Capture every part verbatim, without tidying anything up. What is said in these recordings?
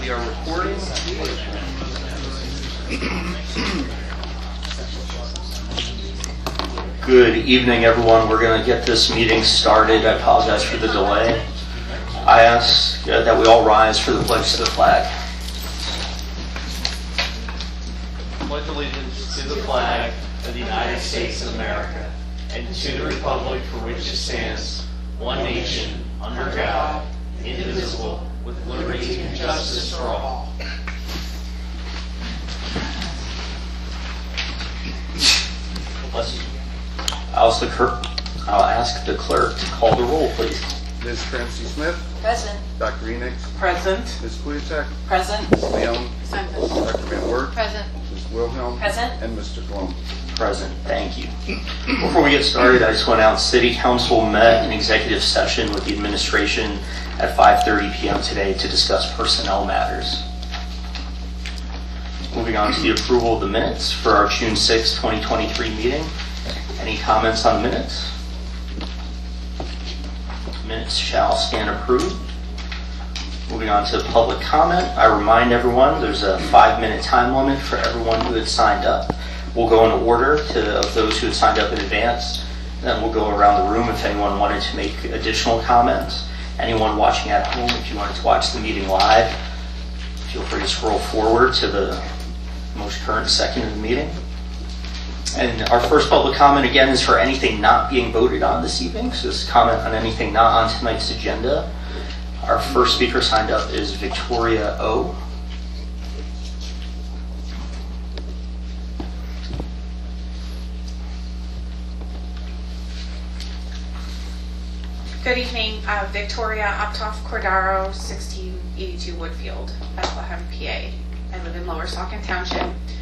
We are recording. Good evening, everyone. We're going to get this meeting started. I apologize for the delay. I ask uh, that we all rise for the pledge to the flag. Pledge allegiance to the flag of the United States of America and to the republic for which it stands, one nation, under God, indivisible, with liberty and justice for all. Bless you. I'll ask, the clerk, I'll ask the clerk to call the roll, please. Miz Francie Smith. Present. Doctor Enix. Present. Miz Kujatek. Present. Miz Leon. Present. Doctor Van Wert. Present. Miz Wilhelm. Present. And Mister Blum. Present. Thank you. Before we get started, I just want to announce City Council met in executive session with the administration at five thirty p.m. today to discuss personnel matters. Moving on to the approval of the minutes for our June sixth, twenty twenty-three meeting. Any comments on the minutes? Minutes shall stand approved. Moving on to public comment, I remind everyone there's a five-minute time limit for everyone who had signed up. We'll go in order to, of those who had signed up in advance. Then we'll go around the room if anyone wanted to make additional comments. Anyone watching at home, if you wanted to watch the meeting live, feel free to scroll forward to the most current second of the meeting. And our first public comment, again, is for anything not being voted on this evening. So this comment on anything not on tonight's agenda. Our first speaker signed up is Victoria O. Good evening, uh, Victoria Optoff Cordaro, sixteen eighty-two Woodfield, Bethlehem, P A. I live in Lower Saucon Township.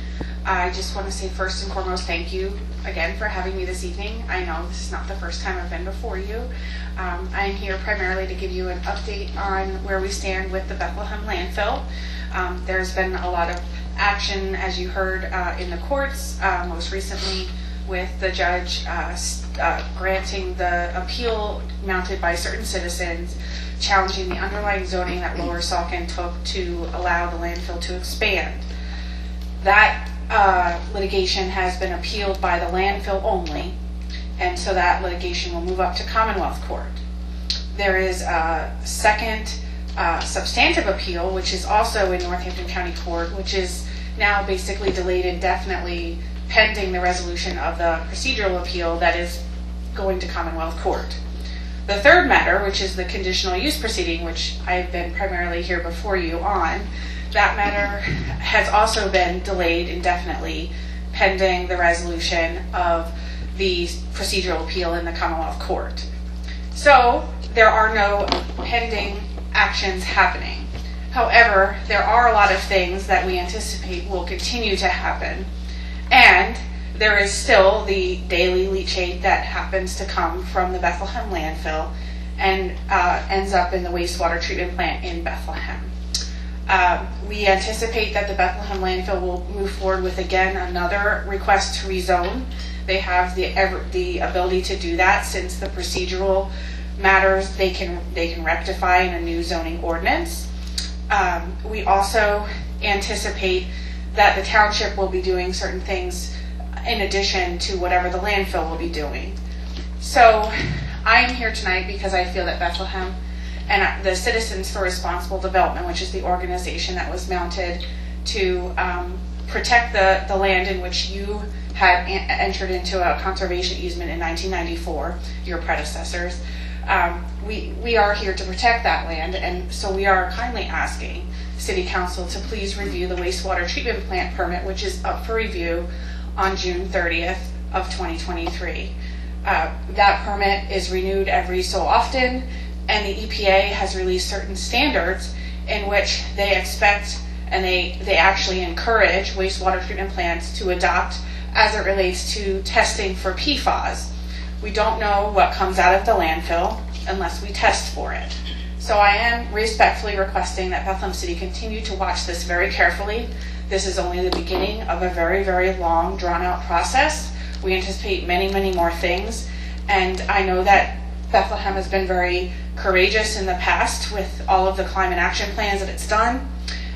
I just want to say first and foremost thank you again for having me this evening. I know this is not the first time I've been before you. Um, I'm here primarily to give you an update on where we stand with the Bethlehem landfill. Um, there's been a lot of action, as you heard, uh, in the courts, uh, most recently with the judge uh, uh, granting the appeal mounted by certain citizens challenging the underlying zoning that Lower Saucon took to allow the landfill to expand. That uh, litigation has been appealed by the landfill only, and so that litigation will move up to Commonwealth Court. There is a second uh, substantive appeal, which is also in Northampton County Court, which is now basically delayed indefinitely pending the resolution of the procedural appeal that is going to Commonwealth Court. The third matter, which is the conditional use proceeding, which I've been primarily here before you on, that matter has also been delayed indefinitely pending the resolution of the procedural appeal in the Commonwealth Court. So there are no pending actions happening. However, there are a lot of things that we anticipate will continue to happen. And there is still the daily leachate that happens to come from the Bethlehem landfill and uh, ends up in the wastewater treatment plant in Bethlehem. Uh, we anticipate that the Bethlehem landfill will move forward with, again, another request to rezone. They have the the ability to do that since the procedural matters they can they can rectify in a new zoning ordinance. Um, we also anticipate that the township will be doing certain things in addition to whatever the landfill will be doing. So I am here tonight because I feel that Bethlehem and the Citizens for Responsible Development, which is the organization that was mounted to um, protect the, the land in which you had a- entered into a conservation easement in nineteen ninety-four, your predecessors, um, we, we are here to protect that land, and so we are kindly asking City Council to please review the wastewater treatment plant permit, which is up for review on June thirtieth of twenty twenty-three. Uh, that permit is renewed every so often, and the E P A has released certain standards in which they expect and they, they actually encourage wastewater treatment plants to adopt as it relates to testing for P FAS. We don't know what comes out of the landfill unless we test for it. So I am respectfully requesting that Bethlehem City continue to watch this very carefully. This is only the beginning of a very, very long, drawn-out process. We anticipate many, many more things, and I know that Bethlehem has been very courageous in the past with all of the climate action plans that it's done,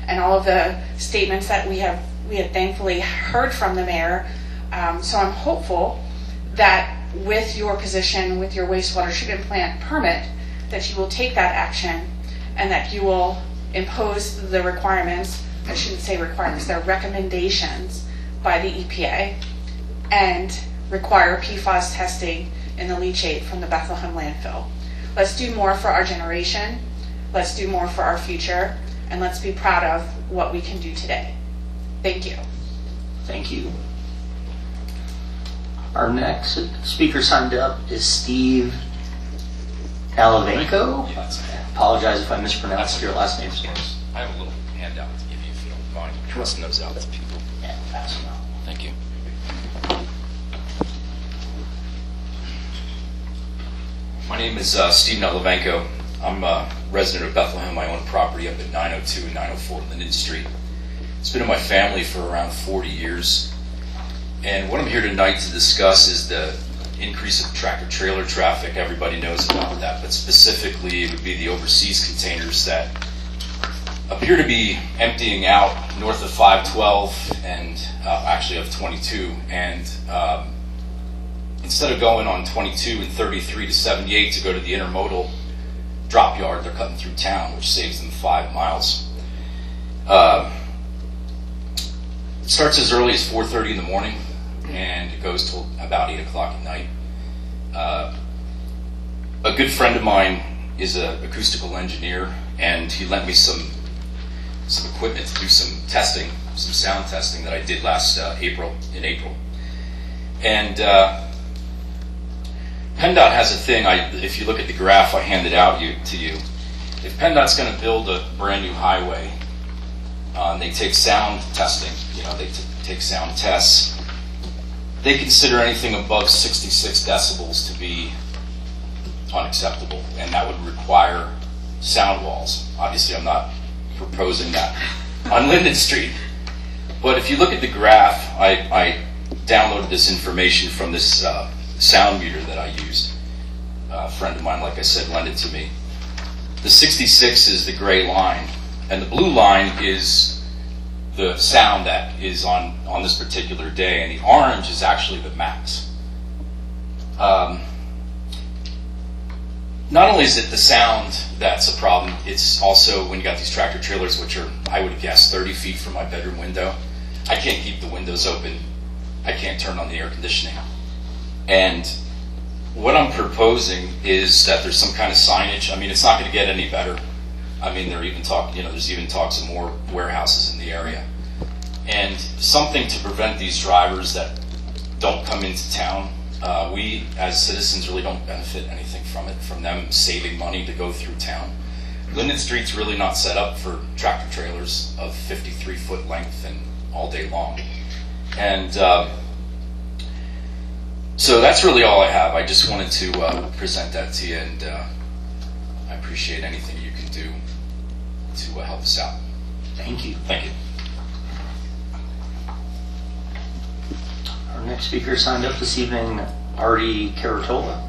and all of the statements that we have we have thankfully heard from the mayor. Um, so I'm hopeful that with your position, with your wastewater treatment plant permit, that you will take that action and that you will impose the requirements, I shouldn't say requirements, they're recommendations by the E P A, and require P FAS testing in the leachate from the Bethlehem landfill. Let's do more for our generation, let's do more for our future, and let's be proud of what we can do today. Thank you. Thank you. Our next speaker signed up is Steve Alavenko. Yes. Apologize if I mispronounced your last name. I have a little handout to give you if you don't mind passing those out to people. Yeah, pass them out. Thank you. My name is uh, Steve Alavenko. I'm a resident of Bethlehem. I own property up at nine oh two and nine oh four Linden Street. It's been in my family for around forty years. And what I'm here tonight to discuss is the increase of tractor-trailer traffic. Everybody knows about that, but specifically it would be the overseas containers that appear to be emptying out north of five twelve and uh, actually of twenty-two. And um, instead of going on twenty-two and thirty-three to seventy-eight to go to the intermodal drop yard, they're cutting through town, which saves them five miles. Uh, it starts as early as four thirty in the morning, and it goes till about eight o'clock at night. Uh, a good friend of mine is an acoustical engineer, and he lent me some some equipment to do some testing, some sound testing that I did last uh, April, in April. And uh, PennDOT has a thing, I, if you look at the graph I handed out you, to you, if PennDOT's going to build a brand new highway, uh, and they take sound testing, you know, they t- take sound tests, they consider anything above sixty-six decibels to be unacceptable, and that would require sound walls. Obviously, I'm not proposing that on Linden Street. But if you look at the graph, I, I downloaded this information from this uh, sound meter that I used. A friend of mine, like I said, lent it to me. The sixty-six is the gray line, and the blue line is the sound that is on, on this particular day, and the orange is actually the max. Um, not only is it the sound that's a problem, it's also when you got these tractor trailers, which are, I would guess, thirty feet from my bedroom window. I can't keep the windows open. I can't turn on the air conditioning. And what I'm proposing is that there's some kind of signage. I mean, it's not going to get any better. I mean, they're even talking, you know, there's even talks of more warehouses in the area. And something to prevent these drivers that don't come into town. Uh, we, as citizens, really don't benefit anything from it, from them saving money to go through town. Linden Street's really not set up for tractor trailers of fifty-three foot length and all day long. And uh, so that's really all I have. I just wanted to uh, present that to you, and uh, I appreciate anything you can do to uh, help us out. Thank you. Thank you. Our next speaker signed up this evening, Artie Caratola.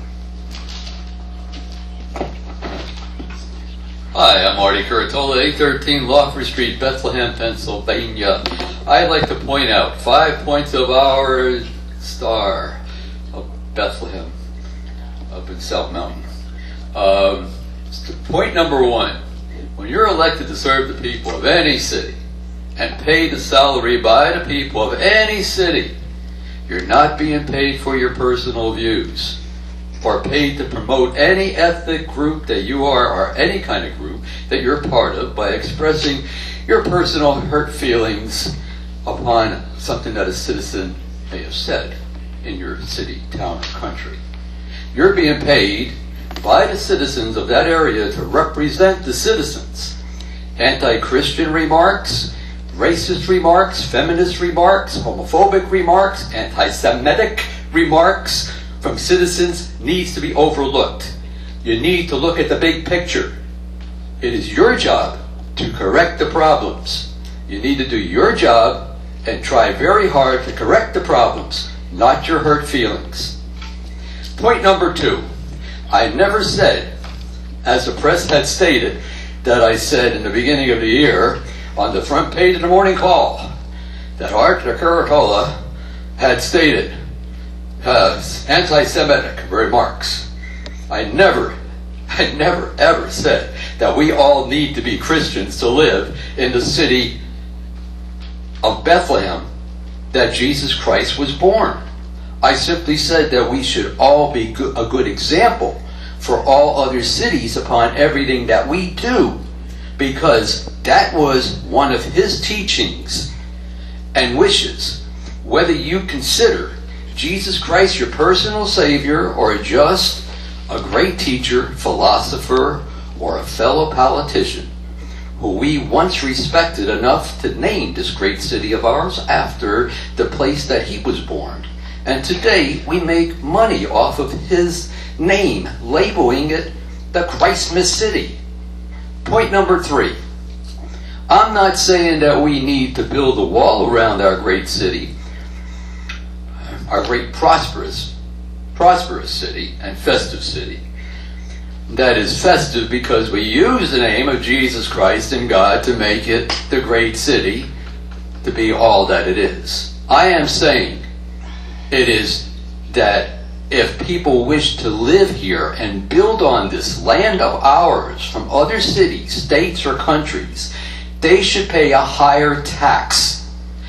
Hi, I'm Artie Caratola, eight thirteen Lawford Street, Bethlehem, Pennsylvania. I'd like to point out five points of our star of Bethlehem up in South Mountain. Um, point number one, when you're elected to serve the people of any city and paid the salary by the people of any city, you're not being paid for your personal views or paid to promote any ethnic group that you are or any kind of group that you're part of by expressing your personal hurt feelings upon something that a citizen may have said in your city, town, or country. You're being paid by the citizens of that area to represent the citizens. Anti-Christian remarks, racist remarks, feminist remarks, homophobic remarks, anti-Semitic remarks from citizens needs to be overlooked. You need to look at the big picture. It is your job to correct the problems. You need to do your job and try very hard to correct the problems, not your hurt feelings. Point number two. I never said, as the press had stated, that I said in the beginning of the year, on the front page of the Morning Call that Art Curatola had stated has anti-Semitic remarks. I never, I never ever said that we all need to be Christians to live in the city of Bethlehem that Jesus Christ was born. I simply said that we should all be go- a good example for all other cities upon everything that we do, because that was one of his teachings and wishes. Whether you consider Jesus Christ your personal Savior, or just a great teacher, philosopher, or a fellow politician who we once respected enough to name this great city of ours after the place that he was born. And today we make money off of his name, labeling it the Christmas City. Point number three. I'm not saying that we need to build a wall around our great city, our great prosperous, prosperous city and festive city. That is festive because we use the name of Jesus Christ and God to make it the great city to be all that it is. I am saying it is that if people wish to live here and build on this land of ours from other cities, states, or countries, they should pay a higher tax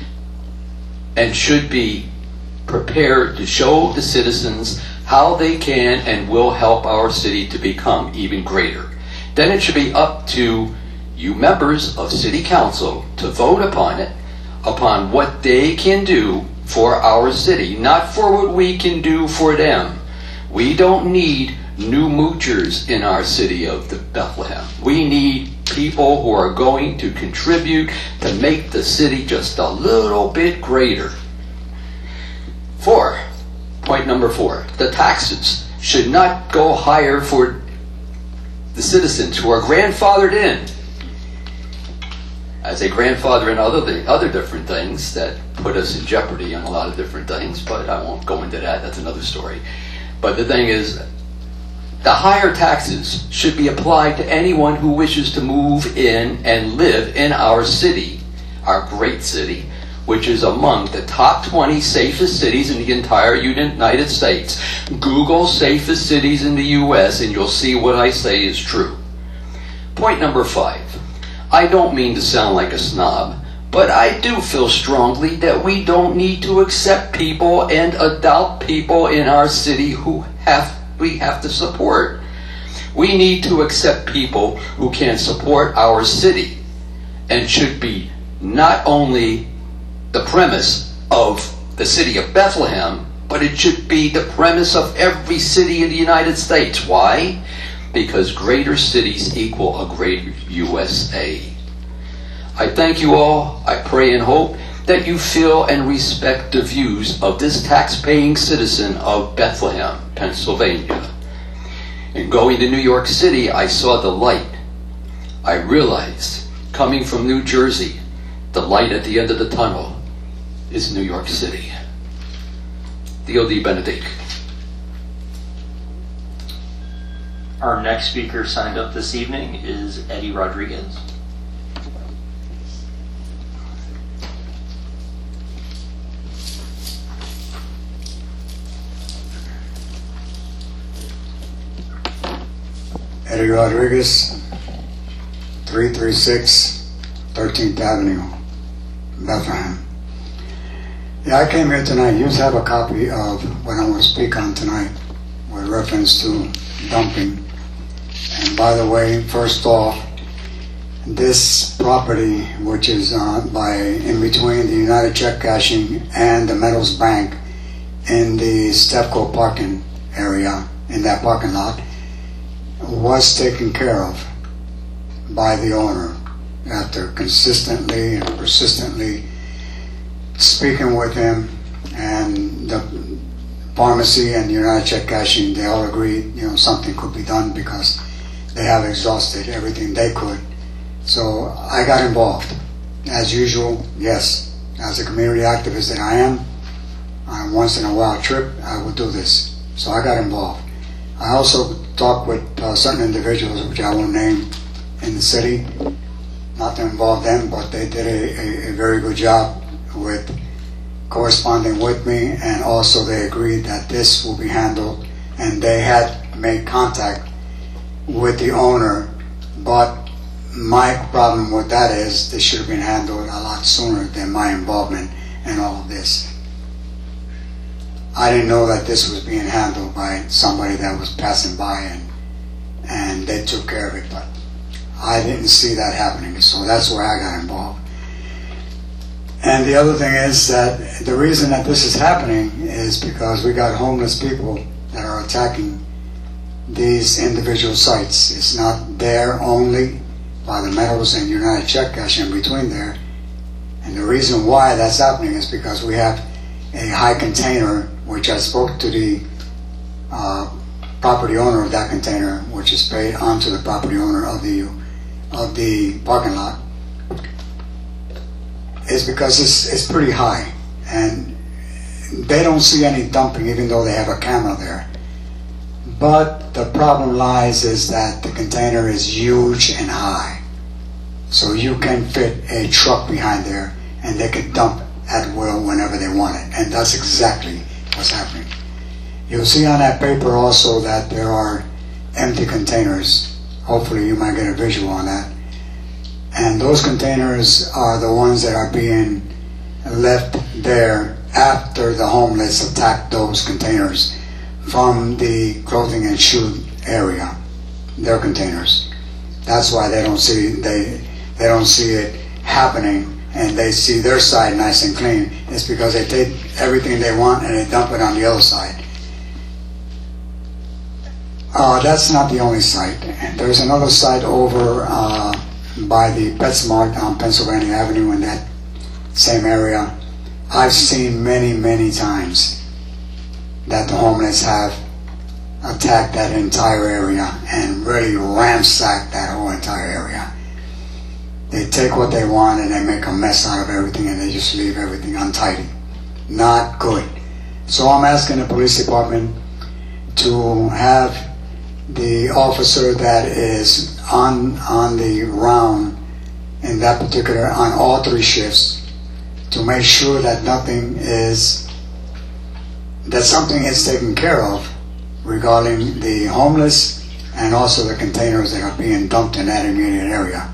and should be prepared to show the citizens how they can and will help our city to become even greater. Then it should be up to you members of City Council to vote upon it, upon what they can do for our city, not for what we can do for them. We don't need new moochers in our city of the Bethlehem. We need people who are going to contribute to make the city just a little bit greater. Four, point number four, the taxes should not go higher for the citizens who are grandfathered in. As a grandfather in other the other different things that put us in jeopardy on a lot of different things, but I won't go into that. That's another story. But the thing is, the higher taxes should be applied to anyone who wishes to move in and live in our city, our great city, which is among the top twenty safest cities in the entire United States. Google safest cities in the U S and you'll see what I say is true. Point number five. I don't mean to sound like a snob, but I do feel strongly that we don't need to accept people and adopt people in our city who have we have to support. We need to accept people who can support our city, and should be not only the premise of the city of Bethlehem, but it should be the premise of every city in the United States. Why? Because greater cities equal a greater U S A. I thank you all. I pray and hope that you feel and respect the views of this tax-paying citizen of Bethlehem, Pennsylvania. In going to New York City, I saw the light. I realized, coming from New Jersey, the light at the end of the tunnel is New York City. Dio di Benedict. Our next speaker signed up this evening is Eddie Rodriguez. Eddie Rodriguez, three thirty-six thirteenth Avenue, Bethlehem. Yeah, I came here tonight. You have a copy of what I'm going to speak on tonight with reference to dumping. And by the way, first off, this property, which is uh, by in between the United Check Cashing and the Metals Bank in the Stepco parking area, in that parking lot, was taken care of by the owner after consistently and persistently speaking with him, and the pharmacy and United Check Cashing, they all agreed, you know, something could be done because they have exhausted everything they could. So I got involved. As usual, yes, as a community activist that I am, on once in a while trip, I would do this. So I got involved. I also talked with uh, certain individuals, which I won't name, in the city, not to involve them, but they did a, a, a very good job with corresponding with me, and also they agreed that this will be handled, and they had made contact with the owner, but my problem with that is this should have been handled a lot sooner than my involvement in all of this. I didn't know that this was being handled by somebody that was passing by, and and they took care of it, but I didn't see that happening, so that's where I got involved. And the other thing is that the reason that this is happening is because we got homeless people that are attacking these individual sites. It's not there only by the Meadows and United Check Cash in between there. And the reason why that's happening is because we have a high container, which I spoke to the uh, property owner of that container, which is paid onto the property owner of the of the parking lot, is because it's it's pretty high, and they don't see any dumping even though they have a camera there. But the problem lies is that the container is huge and high, so you can fit a truck behind there and they can dump at will whenever they want it, and that's exactly what's happening. You'll see on that paper also that there are empty containers. Hopefully you might get a visual on that. And those containers are the ones that are being left there after the homeless attacked those containers from the clothing and shoe area. Their containers. That's why they don't see they they don't see it happening, and they see their side nice and clean. It's because they take everything they want and they dump it on the other side. Uh, that's not the only site. There's another site over uh, by the PetSmart on Pennsylvania Avenue in that same area. I've seen many, many times that the homeless have attacked that entire area and really ransacked that whole entire area. They take what they want and they make a mess out of everything, and they just leave everything untidy. Not good. So I'm asking the police department to have the officer that is on on the round in that particular, on all three shifts, to make sure that nothing is, that something is taken care of regarding the homeless and also the containers that are being dumped in that immediate area.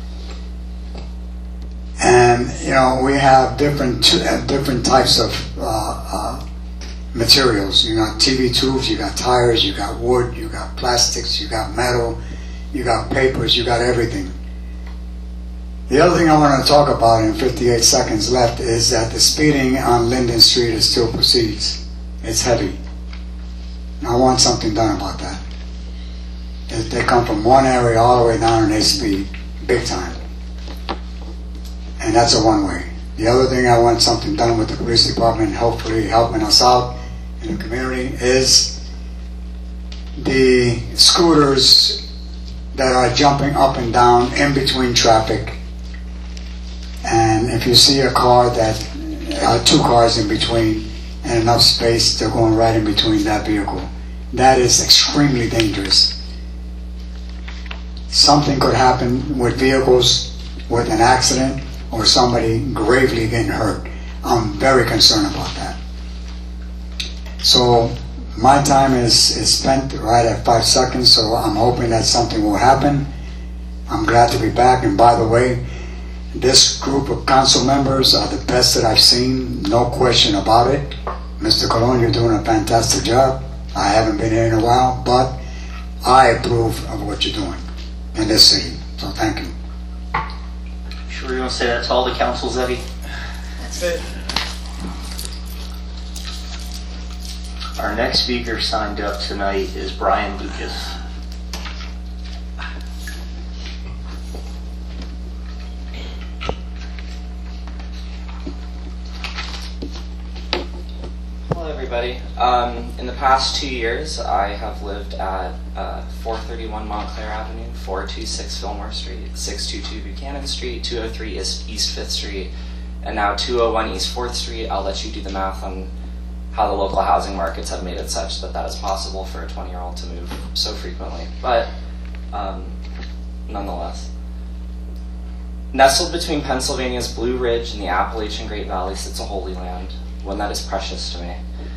And you know, we have different uh, different types of uh, uh, materials. You got T V tubes, you got tires, you got wood, you got plastics, you got metal, you got papers, you got everything. The other thing I want to talk about in fifty-eight seconds left is that the speeding on Linden Street is still proceeds. It's heavy. I want something done about that. They come from one area all the way down and they speed big time. And that's a one-way. The other thing I want something done with the police department, hopefully helping us out in the community, is the scooters that are jumping up and down in between traffic. And if you see a car that, uh, two cars in between and enough space, they're going right in between that vehicle. That is extremely dangerous. Something could happen with vehicles with an accident or somebody gravely getting hurt. I'm very concerned about that. So my time is, is spent right at five seconds, so I'm hoping that something will happen. I'm glad to be back, and by the way, this group of council members are the best that I've seen, no question about it. Mister Colon, you're doing a fantastic job. I haven't been here in a while, but I approve of what you're doing in this city, so thank you. Sure you want to say that to all the council, Zebby? That's it. Our next speaker signed up tonight is Brian Lucas. Hello everybody. Um, in the past two years, I have lived at uh, four thirty-one Montclair Avenue, four two six Fillmore Street, six two two Buchanan Street, two oh three East, East fifth Street, and now two oh one East fourth Street. I'll let you do the math on how the local housing markets have made it such that that is possible for a twenty-year-old to move so frequently. But um, nonetheless, Nestled between Pennsylvania's Blue Ridge and the Appalachian Great Valley sits a holy land, one that is precious to me.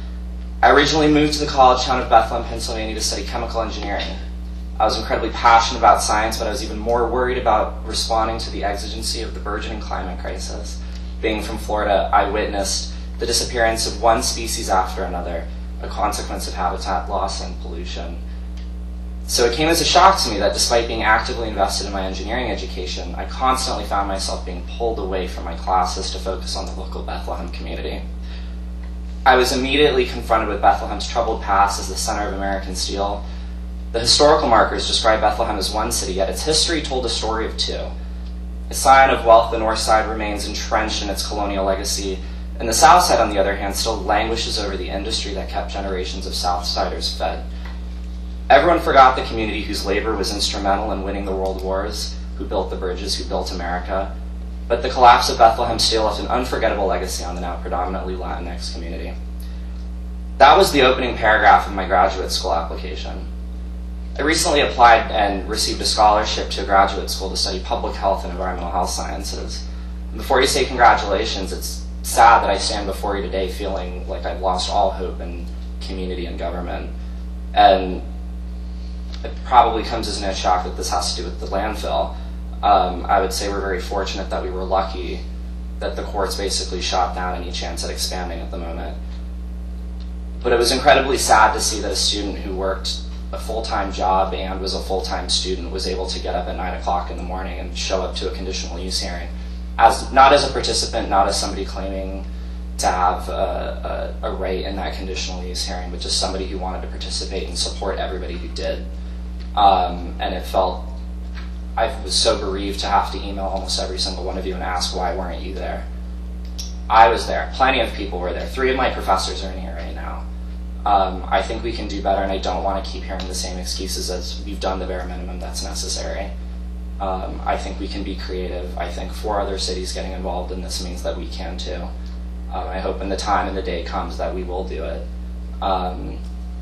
I originally moved to the college town of Bethlehem, Pennsylvania to study chemical engineering. I was incredibly passionate about science, but I was even more worried about responding to the exigency of the burgeoning climate crisis. Being from Florida, I witnessed the disappearance of one species after another, a consequence of habitat loss and pollution. So it came as a shock to me that despite being actively invested in my engineering education, I constantly found myself being pulled away from my classes to focus on the local Bethlehem community. I was immediately confronted with Bethlehem's troubled past as the center of American steel. The historical markers describe Bethlehem as one city, yet its history told a story of two. A sign of wealth, the north side remains entrenched in its colonial legacy, and the south side, on the other hand, still languishes over the industry that kept generations of south siders fed. Everyone forgot the community whose labor was instrumental in winning the world wars, who built the bridges, who built America. But the collapse of Bethlehem Steel left an unforgettable legacy on the now predominantly Latinx community. That was the opening paragraph of my graduate school application. I recently applied and received a scholarship to a graduate school to study public health and environmental health sciences. And before you say congratulations, it's sad that I stand before you today feeling like I've lost all hope in community and government. And it probably comes as no shock that this has to do with the landfill. Um, I would say we're very fortunate that we were lucky that the courts basically shot down any chance at expanding at the moment. But it was incredibly sad to see that a student who worked a full-time job and was a full-time student was able to get up at nine o'clock in the morning and show up to a conditional use hearing, as not as a participant, not as somebody claiming to have a, a, a right in that conditional use hearing, but just somebody who wanted to participate and support everybody who did. Um, and it felt, I was so bereaved to have to email almost every single one of you and ask, why weren't you there? I was there. Plenty of people were there. Three of my professors are in here right now. Um, I think we can do better, and I don't want to keep hearing the same excuses as we've done the bare minimum that's necessary. Um, I think we can be creative. I think four other cities getting involved in this means that we can too. Um, I hope when the time and the day comes that we will do it. Um,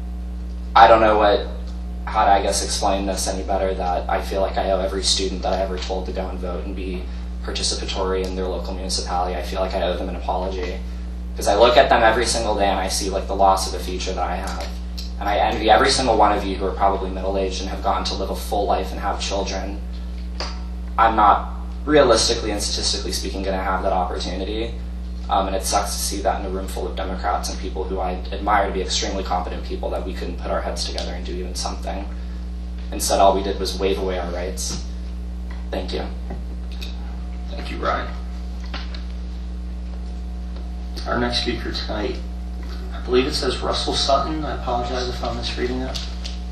I don't know what, how to, I guess, explain this any better, that I feel like I owe every student that I ever told to go and vote and be participatory in their local municipality. I feel like I owe them an apology. Because I look at them every single day and I see like the loss of a future that I have. And I envy every single one of you who are probably middle-aged and have gotten to live a full life and have children. I'm not, realistically and statistically speaking, going to have that opportunity. Um, and it sucks to see that in a room full of Democrats and people who I admire to be extremely competent people, that we couldn't put our heads together and do even something. Instead, all we did was wave away our rights. Thank you. Thank you, Ryan. Our next speaker tonight, I believe it says Russell Sutton. I apologize if I'm misreading that.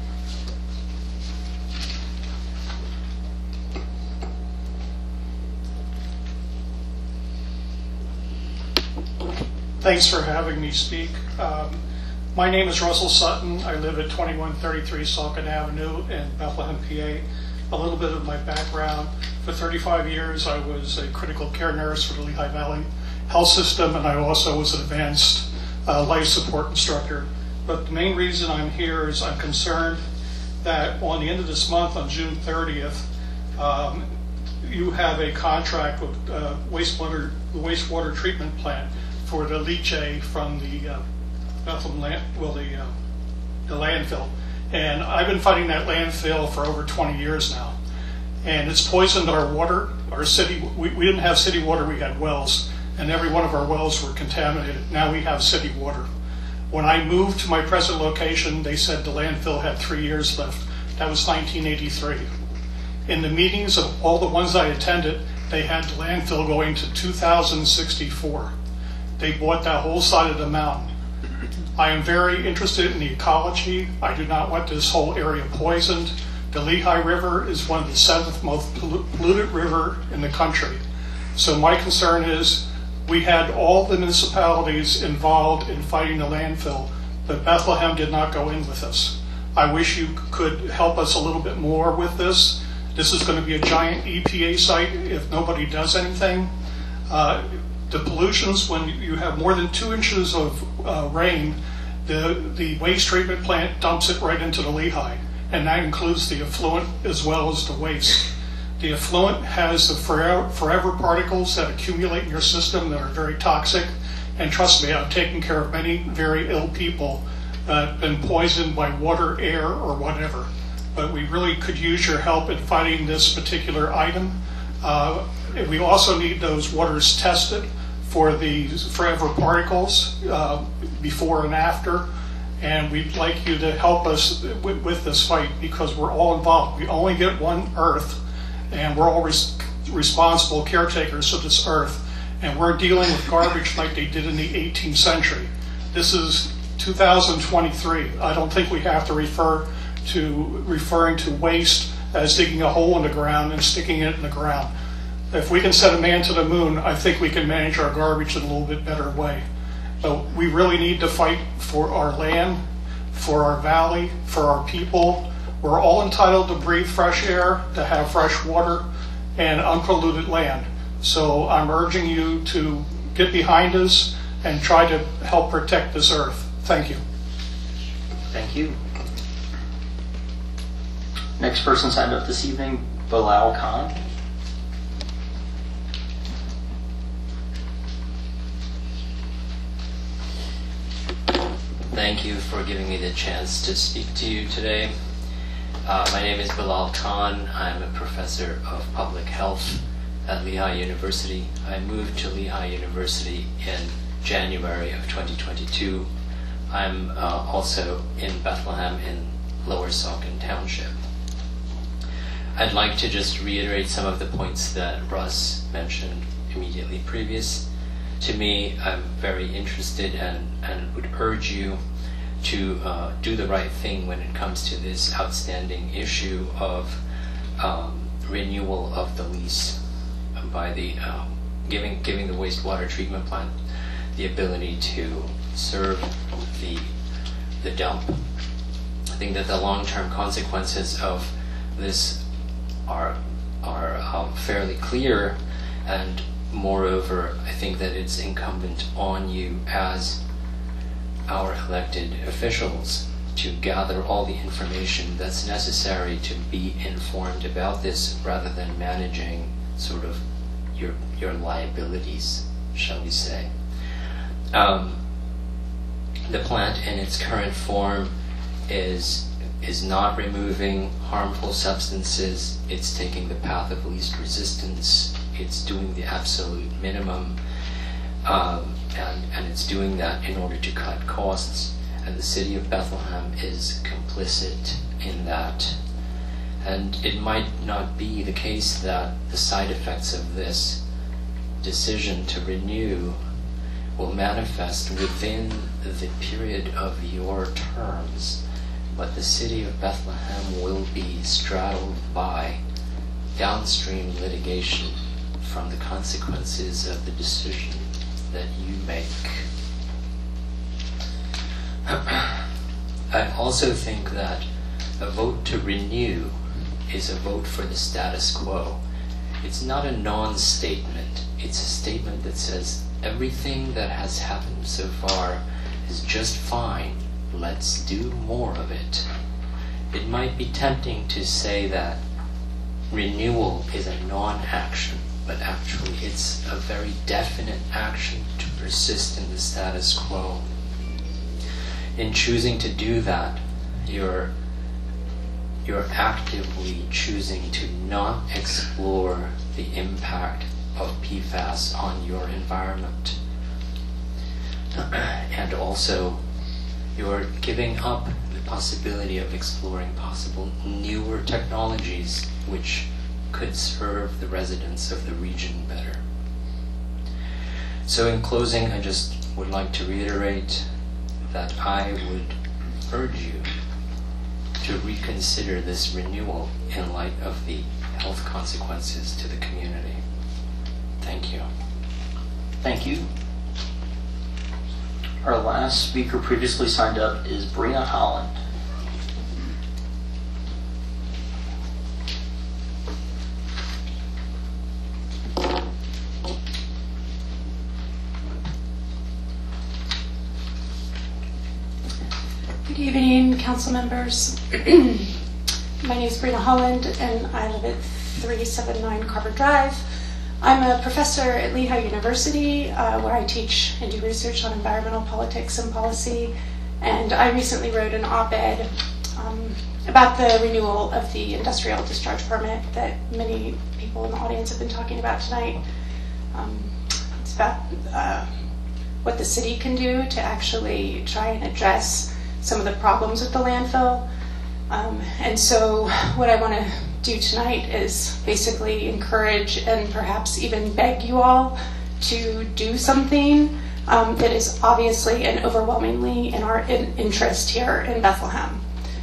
Thanks for having me speak. Um, my name is Russell Sutton. I live at twenty-one thirty-three Saucon Avenue in Bethlehem, P A. A little bit of my background. For thirty-five years, I was a critical care nurse for the Lehigh Valley Health System, and I also was an advanced uh, life support instructor. But the main reason I'm here is I'm concerned that on the end of this month, on June thirtieth, um, you have a contract with uh, wastewater, the wastewater treatment plant for the leachate from the uh, Bethlehem land, well, the uh, the landfill. And I've been fighting that landfill for over twenty years now. And it's poisoned our water, our city. We, we didn't have city water, we had wells. And every one of our wells were contaminated. Now we have city water. When I moved to my present location, they said the landfill had three years left. That was nineteen eighty-three. In the meetings of all the ones I attended, they had the landfill going to two thousand sixty-four. They bought that whole side of the mountain. I am very interested in the ecology. I do not want this whole area poisoned. The Lehigh River is one of the seventh most polluted river in the country. So my concern is, we had all the municipalities involved in fighting the landfill, but Bethlehem did not go in with us. I wish you could help us a little bit more with this. This is going to be a giant E P A site if nobody does anything. Uh, the pollutions, when you have more than two inches of uh, rain, the, the waste treatment plant dumps it right into the Lehigh, and that includes the effluent as well as the waste. The effluent has the forever, forever particles that accumulate in your system that are very toxic. And trust me, I've taken care of many very ill people that have been poisoned by water, air, or whatever. But we really could use your help in fighting this particular item. Uh, and we also need those waters tested for the forever particles uh, before and after. And we'd like you to help us with, with this fight because we're all involved. We only get one Earth, and we're all res- responsible caretakers of this Earth. And we're dealing with garbage like they did in the eighteenth century. This is two thousand twenty-three. I don't think we have to refer to referring to waste as digging a hole in the ground and sticking it in the ground. If we can send a man to the moon, I think we can manage our garbage in a little bit better way. But we really need to fight for our land, for our valley, for our people. We're all entitled to breathe fresh air, to have fresh water, and unpolluted land. So I'm urging you to get behind us and try to help protect this earth. Thank you. Thank you. Next person signed up this evening, Bilal Khan. Thank you for giving me the chance to speak to you today. Uh, my name is Bilal Khan. I'm a professor of public health at Lehigh University. I moved to Lehigh University in January of twenty twenty-two. I'm uh, also in Bethlehem in Lower Saucon Township. I'd like to just reiterate some of the points that Russ mentioned immediately previous. To me, I'm very interested and, and would urge you to uh, do the right thing when it comes to this outstanding issue of um, renewal of the lease by the uh, giving giving the wastewater treatment plant the ability to serve the the dump. I think that the long-term consequences of this are are um, fairly clear, and moreover, I think that it's incumbent on you as our elected officials to gather all the information that's necessary to be informed about this rather than managing sort of your your liabilities, shall we say. Um, the plant in its current form is is not removing harmful substances. It's taking the path of least resistance. It's doing the absolute minimum, um, and, and it's doing that in order to cut costs. And the city of Bethlehem is complicit in that. And it might not be the case that the side effects of this decision to renew will manifest within the period of your terms, but the city of Bethlehem will be straddled by downstream litigation from the consequences of the decision that you make. I also think that a vote to renew is a vote for the status quo. It's not a non-statement. It's a statement that says everything that has happened so far is just fine. Let's do more of it. It might be tempting to say that renewal is a non-action, but actually it's a very definite action to persist in the status quo. In choosing to do that, you're you're actively choosing to not explore the impact of P FAS on your environment. And also, you're giving up the possibility of exploring possible newer technologies which could serve the residents of the region better. So in closing, I just would like to reiterate that I would urge you to reconsider this renewal in light of the health consequences to the community. Thank you. Thank you. Our last speaker previously signed up is Brina Holland. Good evening, council members. My name is Brina Holland, and I live at three seventy-nine Carver Drive. I'm a professor at Lehigh University, uh, where I teach and do research on environmental politics and policy. And I recently wrote an op-ed um, about the renewal of the industrial discharge permit that many people in the audience have been talking about tonight. Um, it's about uh, what the city can do to actually try and address some of the problems with the landfill. Um, and so what I want to do tonight is basically encourage and perhaps even beg you all to do something um, that is obviously and overwhelmingly in our in interest here in Bethlehem.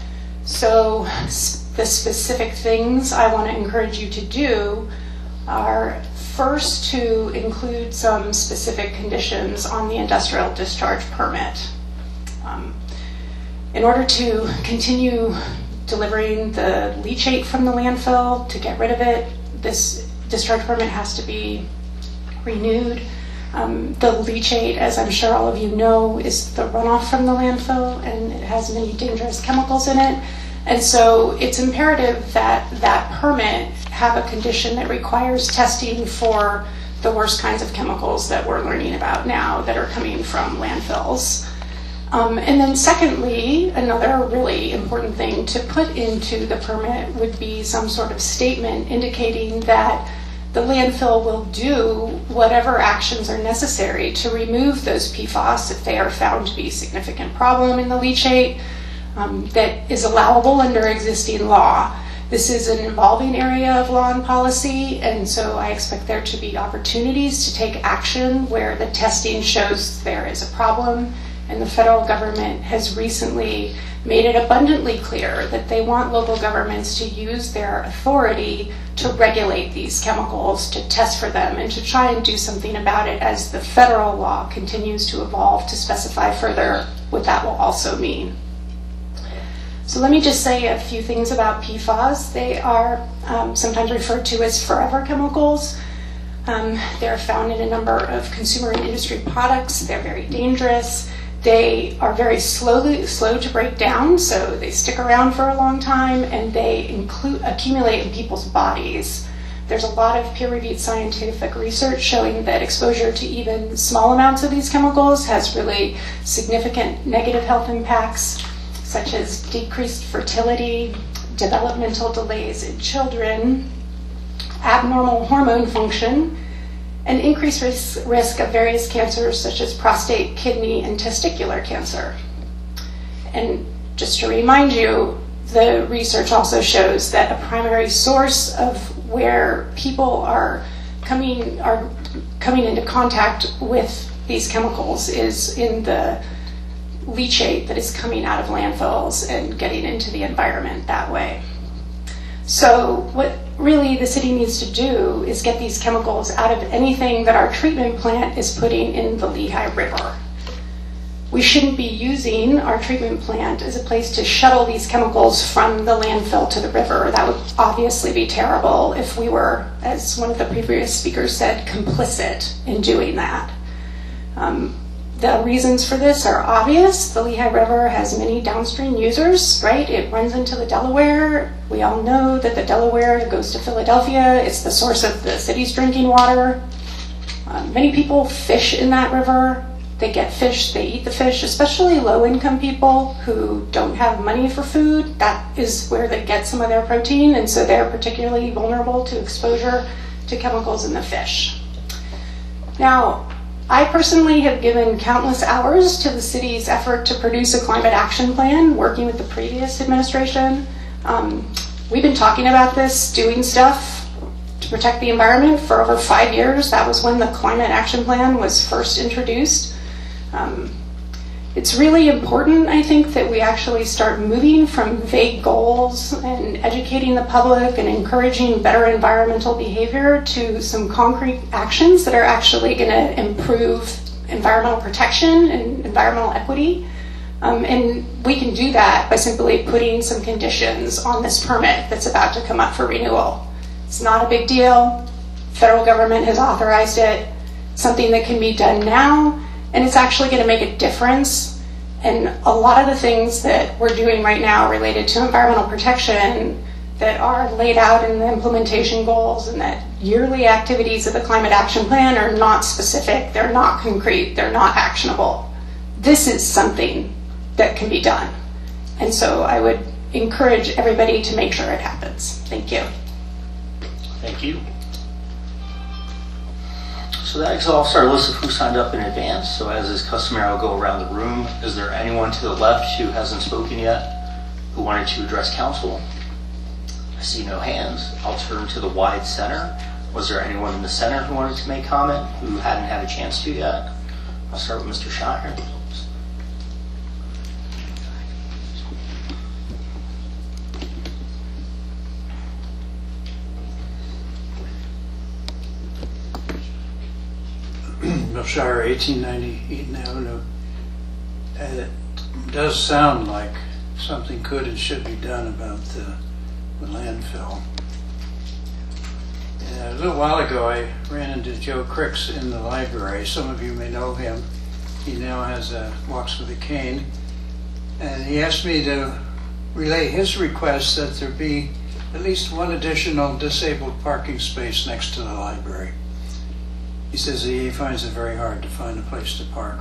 So the specific things I want to encourage you to do are first to include some specific conditions on the industrial discharge permit. Um, in order to continue delivering the leachate from the landfill, to get rid of it, this discharge permit has to be renewed. Um, the leachate, as I'm sure all of you know, is the runoff from the landfill, and it has many dangerous chemicals in it. And so it's imperative that that permit have a condition that requires testing for the worst kinds of chemicals that we're learning about now that are coming from landfills. Um, and then secondly, another really important thing to put into the permit would be some sort of statement indicating that the landfill will do whatever actions are necessary to remove those P FAS if they are found to be a significant problem in the leachate um, that is allowable under existing law. This is an evolving area of law and policy, and so I expect there to be opportunities to take action where the testing shows there is a problem. And the federal government has recently made it abundantly clear that they want local governments to use their authority to regulate these chemicals, to test for them, and to try and do something about it as the federal law continues to evolve to specify further what that will also mean. So let me just say a few things about P FAS. They are um, sometimes referred to as forever chemicals. Um, they're found in a number of consumer and industry products. They're very dangerous. They are very slowly, slow to break down, so they stick around for a long time, and they include, accumulate in people's bodies. There's a lot of peer-reviewed scientific research showing that exposure to even small amounts of these chemicals has really significant negative health impacts, such as decreased fertility, developmental delays in children, abnormal hormone function, and increased risk, risk of various cancers such as prostate, kidney, and testicular cancer. And just to remind you, the research also shows that a primary source of where people are coming, are coming into contact with these chemicals is in the leachate that is coming out of landfills and getting into the environment that way. So what really the city needs to do is get these chemicals out of anything that our treatment plant is putting in the Lehigh River. We shouldn't be using our treatment plant as a place to shuttle these chemicals from the landfill to the river. That would obviously be terrible if we were, as one of the previous speakers said, complicit in doing that. Um, The reasons for this are obvious. The Lehigh River has many downstream users, right? It runs into the Delaware. We all know that the Delaware goes to Philadelphia. It's the source of the city's drinking water. Uh, many people fish in that river. They get fish, they eat the fish, especially low-income people who don't have money for food. That is where they get some of their protein, and so they're particularly vulnerable to exposure to chemicals in the fish. Now, I personally have given countless hours to the city's effort to produce a climate action plan, working with the previous administration. Um, we've been talking about this, doing stuff to protect the environment for over five years. That was when the climate action plan was first introduced. Um, it's really important, I think, that we actually start moving from vague goals and educating the public and encouraging better environmental behavior to some concrete actions that are actually going to improve environmental protection and environmental equity. Um, and we can do that by simply putting some conditions on this permit that's about to come up for renewal. It's not a big deal. Federal government has authorized it, something that can be done now, and it's actually going to make a difference. And a lot of the things that we're doing right now related to environmental protection that are laid out in the implementation goals, and that yearly activities of the climate action plan are not specific, they're not concrete, they're not actionable. This is something that can be done. And so I would encourage everybody to make sure it happens. Thank you. Thank you. So that exhausts our list of who signed up in advance. So as is customary, I'll go around the room. Is there anyone to the left who hasn't spoken yet who wanted to address council? I see no hands. I'll turn to the wide center. Was there anyone in the center who wanted to make comment who hadn't had a chance to yet? I'll start with Mister Shire. Bill Shire, eighteen ninety Eaton Avenue. And it does sound like something could and should be done about the, the landfill. And a little while ago, I ran into Joe Cricks in the library. Some of you may know him. He now has a walks with a cane. And he asked me to relay his request that there be at least one additional disabled parking space next to the library. He says he finds it very hard to find a place to park.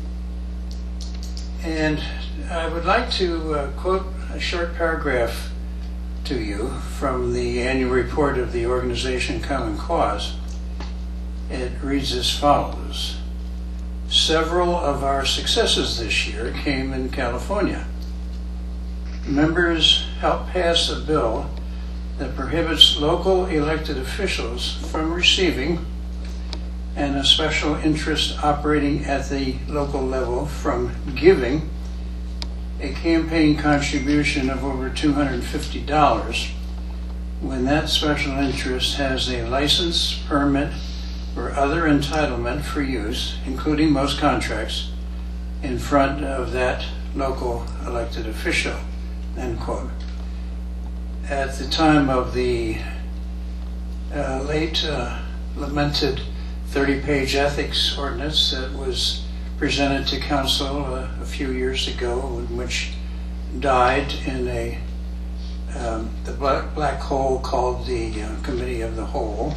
And I would like to uh, quote a short paragraph to you from the annual report of the organization Common Cause. It reads as follows. Several of our successes this year came in California. Members helped pass a bill that prohibits local elected officials from receiving and a special interest operating at the local level from giving a campaign contribution of over two hundred fifty dollars when that special interest has a license, permit, or other entitlement for use, including most contracts, in front of that local elected official, end quote. At the time of the uh, late uh, lamented thirty-page ethics ordinance that was presented to council uh, a few years ago, in which died in a um, the black, black hole called the uh, Committee of the Whole.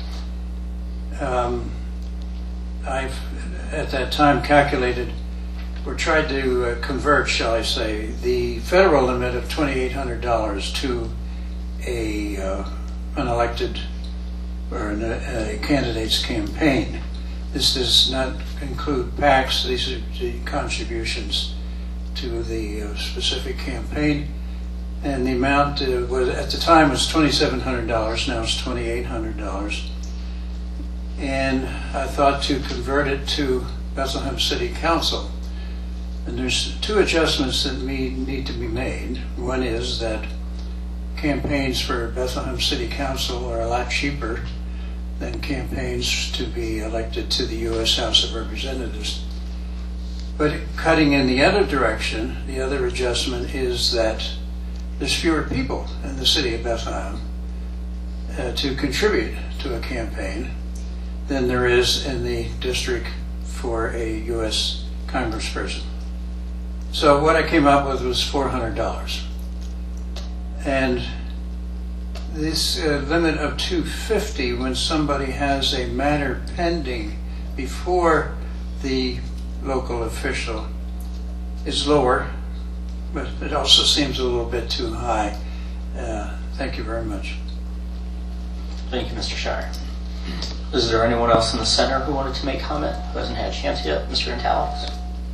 Um, I've at that time calculated or tried to uh, convert, shall I say, the federal limit of twenty-eight hundred dollars to a uh, unelected or a candidate's campaign. This does not include PACs. These are the contributions to the uh, specific campaign. And the amount uh, was at the time was twenty-seven hundred dollars. Now it's twenty-eight hundred dollars. And I thought to convert it to Bethlehem City Council. And there's two adjustments that need, need to be made. One is that campaigns for Bethlehem City Council are a lot cheaper than campaigns to be elected to the U S House of Representatives. But cutting in the other direction, the other adjustment is that there's fewer people in the city of Bethlehem uh, to contribute to a campaign than there is in the district for a U S congressperson. So what I came up with was four hundred dollars. And this uh, limit of two hundred fifty dollars when somebody has a matter pending before the local official is lower, but it also seems a little bit too high. Uh, thank you very much. Thank you, Mister Shire. Is there anyone else in the center who wanted to make comment who hasn't had a chance yet? Mister Intalix?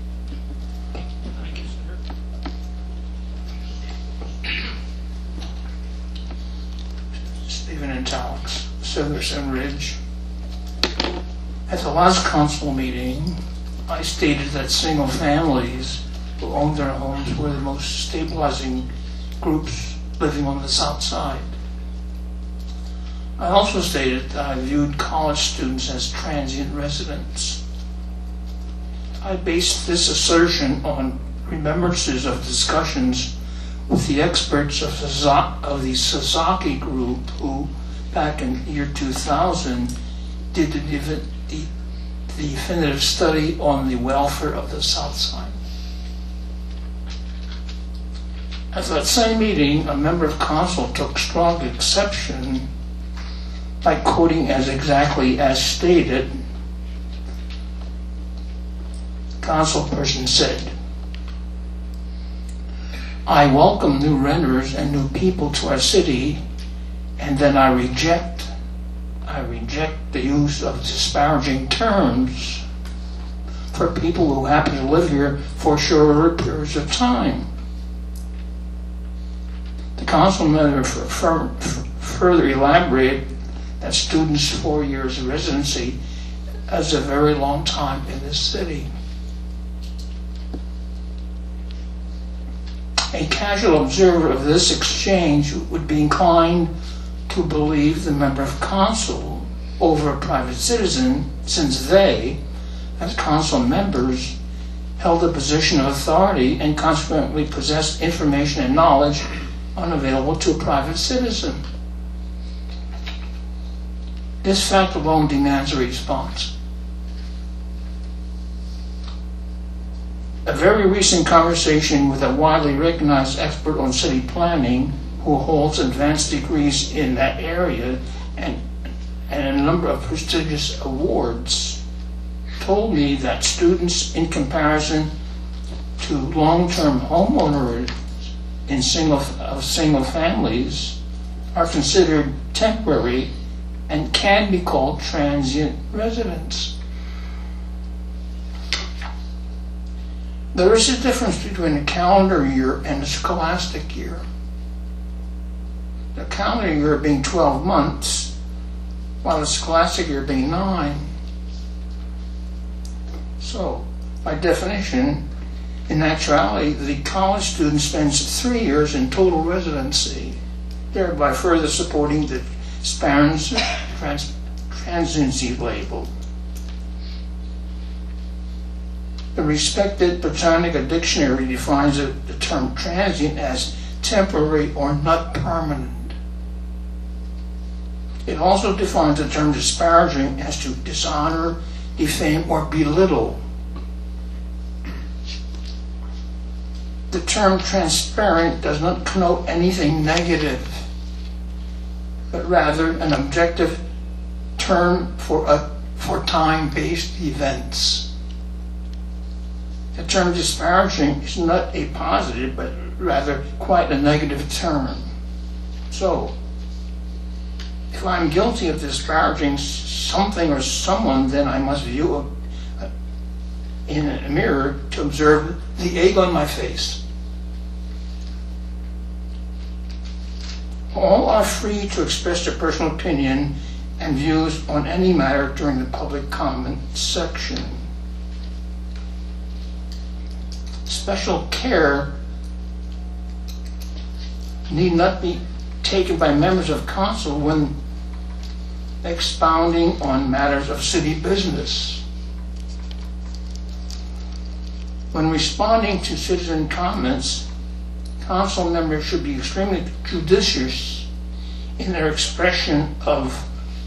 Stephen Intalix, Silverson Ridge. At the last council meeting, I stated that single families who owned their homes were the most stabilizing groups living on the south side. I also stated that I viewed college students as transient residents. I based this assertion on remembrances of discussions with the experts of the Sasaki group who, back in year two thousand, did the, the, the definitive study on the welfare of the South Side. At that same meeting, a member of council took strong exception by quoting as exactly as stated. The councilperson said, "I welcome new renters and new people to our city, and then I reject, I reject the use of disparaging terms for people who happen to live here for shorter periods of time." The council member further elaborated that students' four years of residency is a very long time in this city. A casual observer of this exchange would be inclined to believe the member of council over a private citizen, since they, as council members, held a position of authority and consequently possessed information and knowledge unavailable to a private citizen. This fact alone demands a response. A very recent conversation with a widely recognized expert on city planning who holds advanced degrees in that area and, and a number of prestigious awards told me that students, in comparison to long-term homeowners in single, of single families, are considered temporary and can be called transient residents. There is a difference between a calendar year and a scholastic year. The calendar year being twelve months, while the scholastic year being nine. So, by definition, in actuality, the college student spends three years in total residency, thereby further supporting the Sparans trans- transiency label. The respected Britannica Dictionary defines the term transient as temporary or not permanent. It also defines the term disparaging as to dishonor, defame, or belittle. The term transparent does not connote anything negative, but rather an objective term for, a, for time-based events. The term disparaging is not a positive, but rather quite a negative term. So, if I'm guilty of disparaging something or someone, then I must view a, a, in a mirror to observe the egg on my face. All are free to express their personal opinion and views on any matter during the public comment section. Special care need not be taken by members of council when expounding on matters of city business. When responding to citizen comments, council members should be extremely judicious in their expression of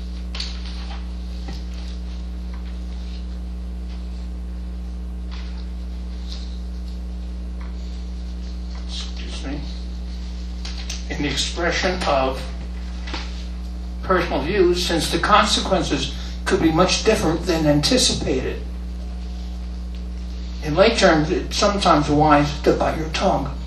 excuse me, in the expression of personal views, since the consequences could be much different than anticipated. In lay terms, it's sometimes wise to bite your tongue.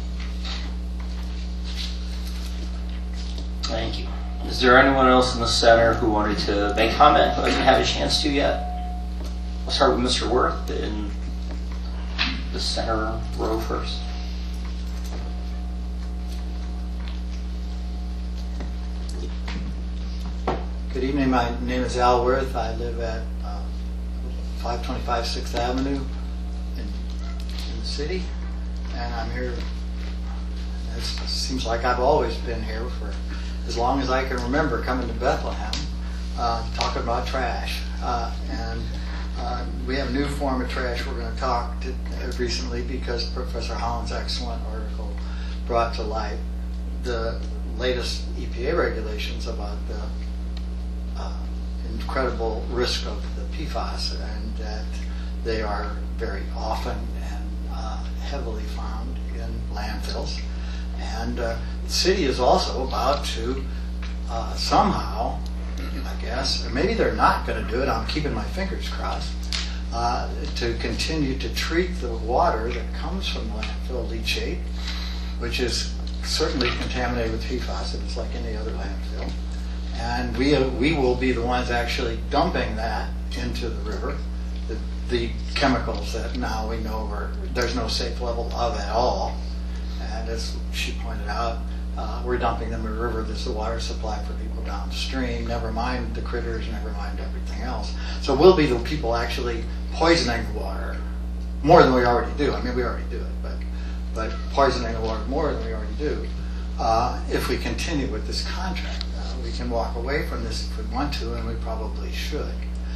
Thank you. Is there anyone else in the center who wanted to make comment who hasn't had a chance to yet? We'll start with Mister Worth in the center row first. Good evening. My name is Al Worth. I live at uh, five twenty-five sixth Avenue in, in the city, and I'm here. It seems like I've always been here for as long as I can remember coming to Bethlehem, uh, talking about trash. Uh, and uh, we have a new form of trash we're going to talk to uh, recently because Professor Holland's excellent article brought to light the latest E P A regulations about the uh, incredible risk of the P FAS, and that they are very often and uh, heavily found in landfills. And uh, the city is also about to uh, somehow, I guess, or maybe they're not going to do it, I'm keeping my fingers crossed, uh, to continue to treat the water that comes from the landfill leachate, which is certainly contaminated with P FAS. It's like any other landfill. And we, uh, we will be the ones actually dumping that into the river, the, the chemicals that now we know are, there's no safe level of at all. And as she pointed out, uh, we're dumping them in the river. There's the water supply for people downstream, never mind the critters, never mind everything else. So we'll be the people actually poisoning the water more than we already do. I mean, we already do it, but, but poisoning the water more than we already do. Uh, if we continue with this contract, uh, we can walk away from this if we want to, and we probably should.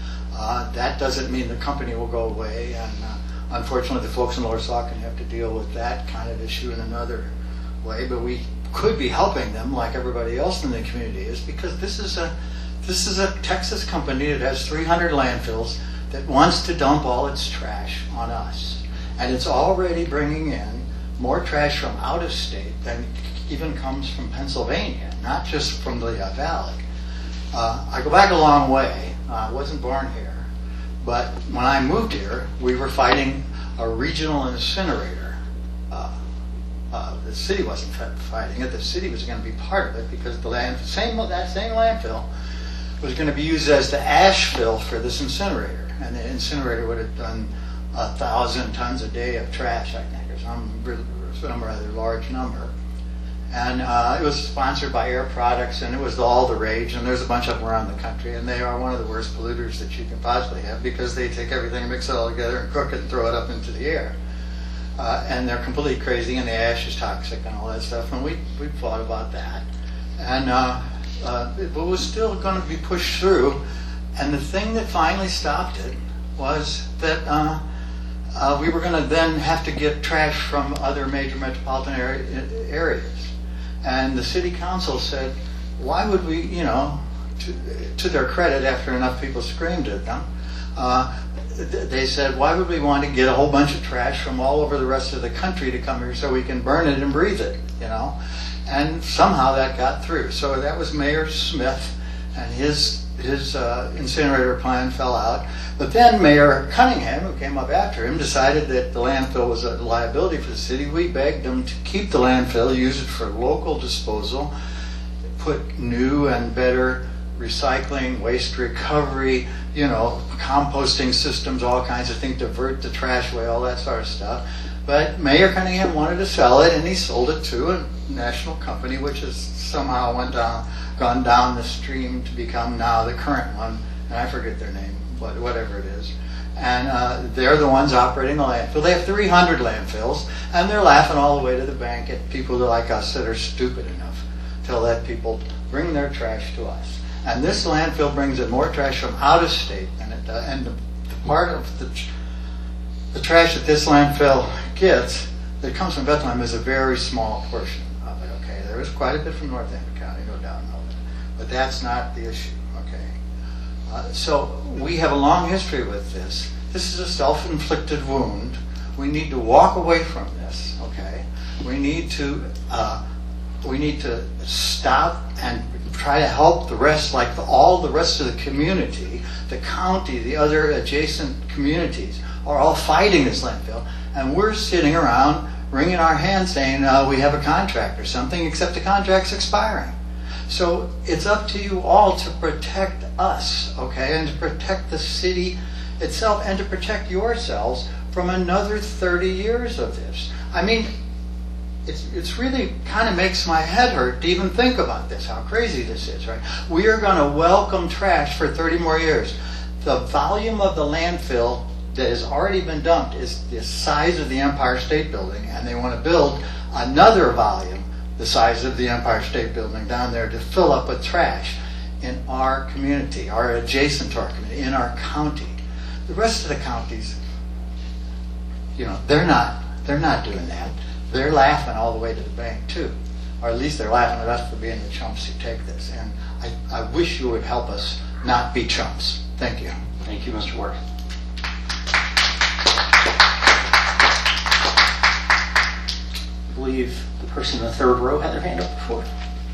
Uh, that doesn't mean the company will go away, and uh, unfortunately the folks in Lower Saucon have to deal with that kind of issue in another way, but we could be helping them like everybody else in the community is, because this is a this is a Texas company that has three hundred landfills that wants to dump all its trash on us, and it's already bringing in more trash from out of state than even comes from Pennsylvania, not just from the Lehigh Valley. Uh, I go back a long way. I uh, wasn't born here, but when I moved here, we were fighting a regional incinerator. Uh, uh, the city wasn't fighting it. The city was going to be part of it because the land, same that same landfill was going to be used as the ash fill for this incinerator, and the incinerator would have done a thousand tons a day of trash, I think, or some, some rather large number. And uh, it was sponsored by Air Products, and it was all the rage, and there's a bunch of them around the country, and they are one of the worst polluters that you can possibly have because they take everything and mix it all together and cook it and throw it up into the air. Uh, and they're completely crazy, and the ash is toxic and all that stuff, and we, we thought about that. And uh, uh, it was still going to be pushed through, and the thing that finally stopped it was that uh, uh, we were going to then have to get trash from other major metropolitan area, areas. And the city council said, why would we, you know, to, to their credit, after enough people screamed at them, uh, th- they said, why would we want to get a whole bunch of trash from all over the rest of the country to come here so we can burn it and breathe it, you know? And somehow that got through. So that was Mayor Smith, and his his uh, incinerator plan fell out. But then Mayor Cunningham, who came up after him, decided that the landfill was a liability for the city. We begged them to keep the landfill, use it for local disposal, put new and better recycling, waste recovery, you know, composting systems, all kinds of things, divert the trash away, all that sort of stuff. But Mayor Cunningham wanted to sell it, and he sold it to a national company, which has somehow went down, gone down the stream to become now the current one, and I forget their name, but whatever it is. And uh, they're the ones operating the landfill. They have three hundred landfills, and they're laughing all the way to the bank at people like us that are stupid enough to let people bring their trash to us. And this landfill brings in more trash from out of state than it does. And the, the part of the, the trash that this landfill gets that comes from Bethlehem is a very small portion of it, okay? There is quite a bit from North End County, no doubt about it. But that's not the issue, okay? Uh, so we have a long history with this. This is a self-inflicted wound. We need to walk away from this, okay? We need to, uh, we need to stop and try to help the rest, like the, all the rest of the community, the county, the other adjacent communities are all fighting this landfill, and we're sitting around wringing our hands saying uh, we have a contract or something, except the contract's expiring. So it's up to you all to protect us, okay, and to protect the city itself, and to protect yourselves from another thirty years of this. I mean, It's, it's really kind of makes my head hurt to even think about this, how crazy this is, right? We are going to welcome trash for thirty more years. The volume of the landfill that has already been dumped is the size of the Empire State Building, and they want to build another volume the size of the Empire State Building down there to fill up with trash in our community, our adjacent to our community, in our county. The rest of the counties, you know, they're not, they're not doing that. They're laughing all the way to the bank, too. Or at least they're laughing at us for being the chumps who take this. And I, I wish you would help us not be chumps. Thank you. Thank you, Mister Worth. I believe the person in the third row had their hand up before.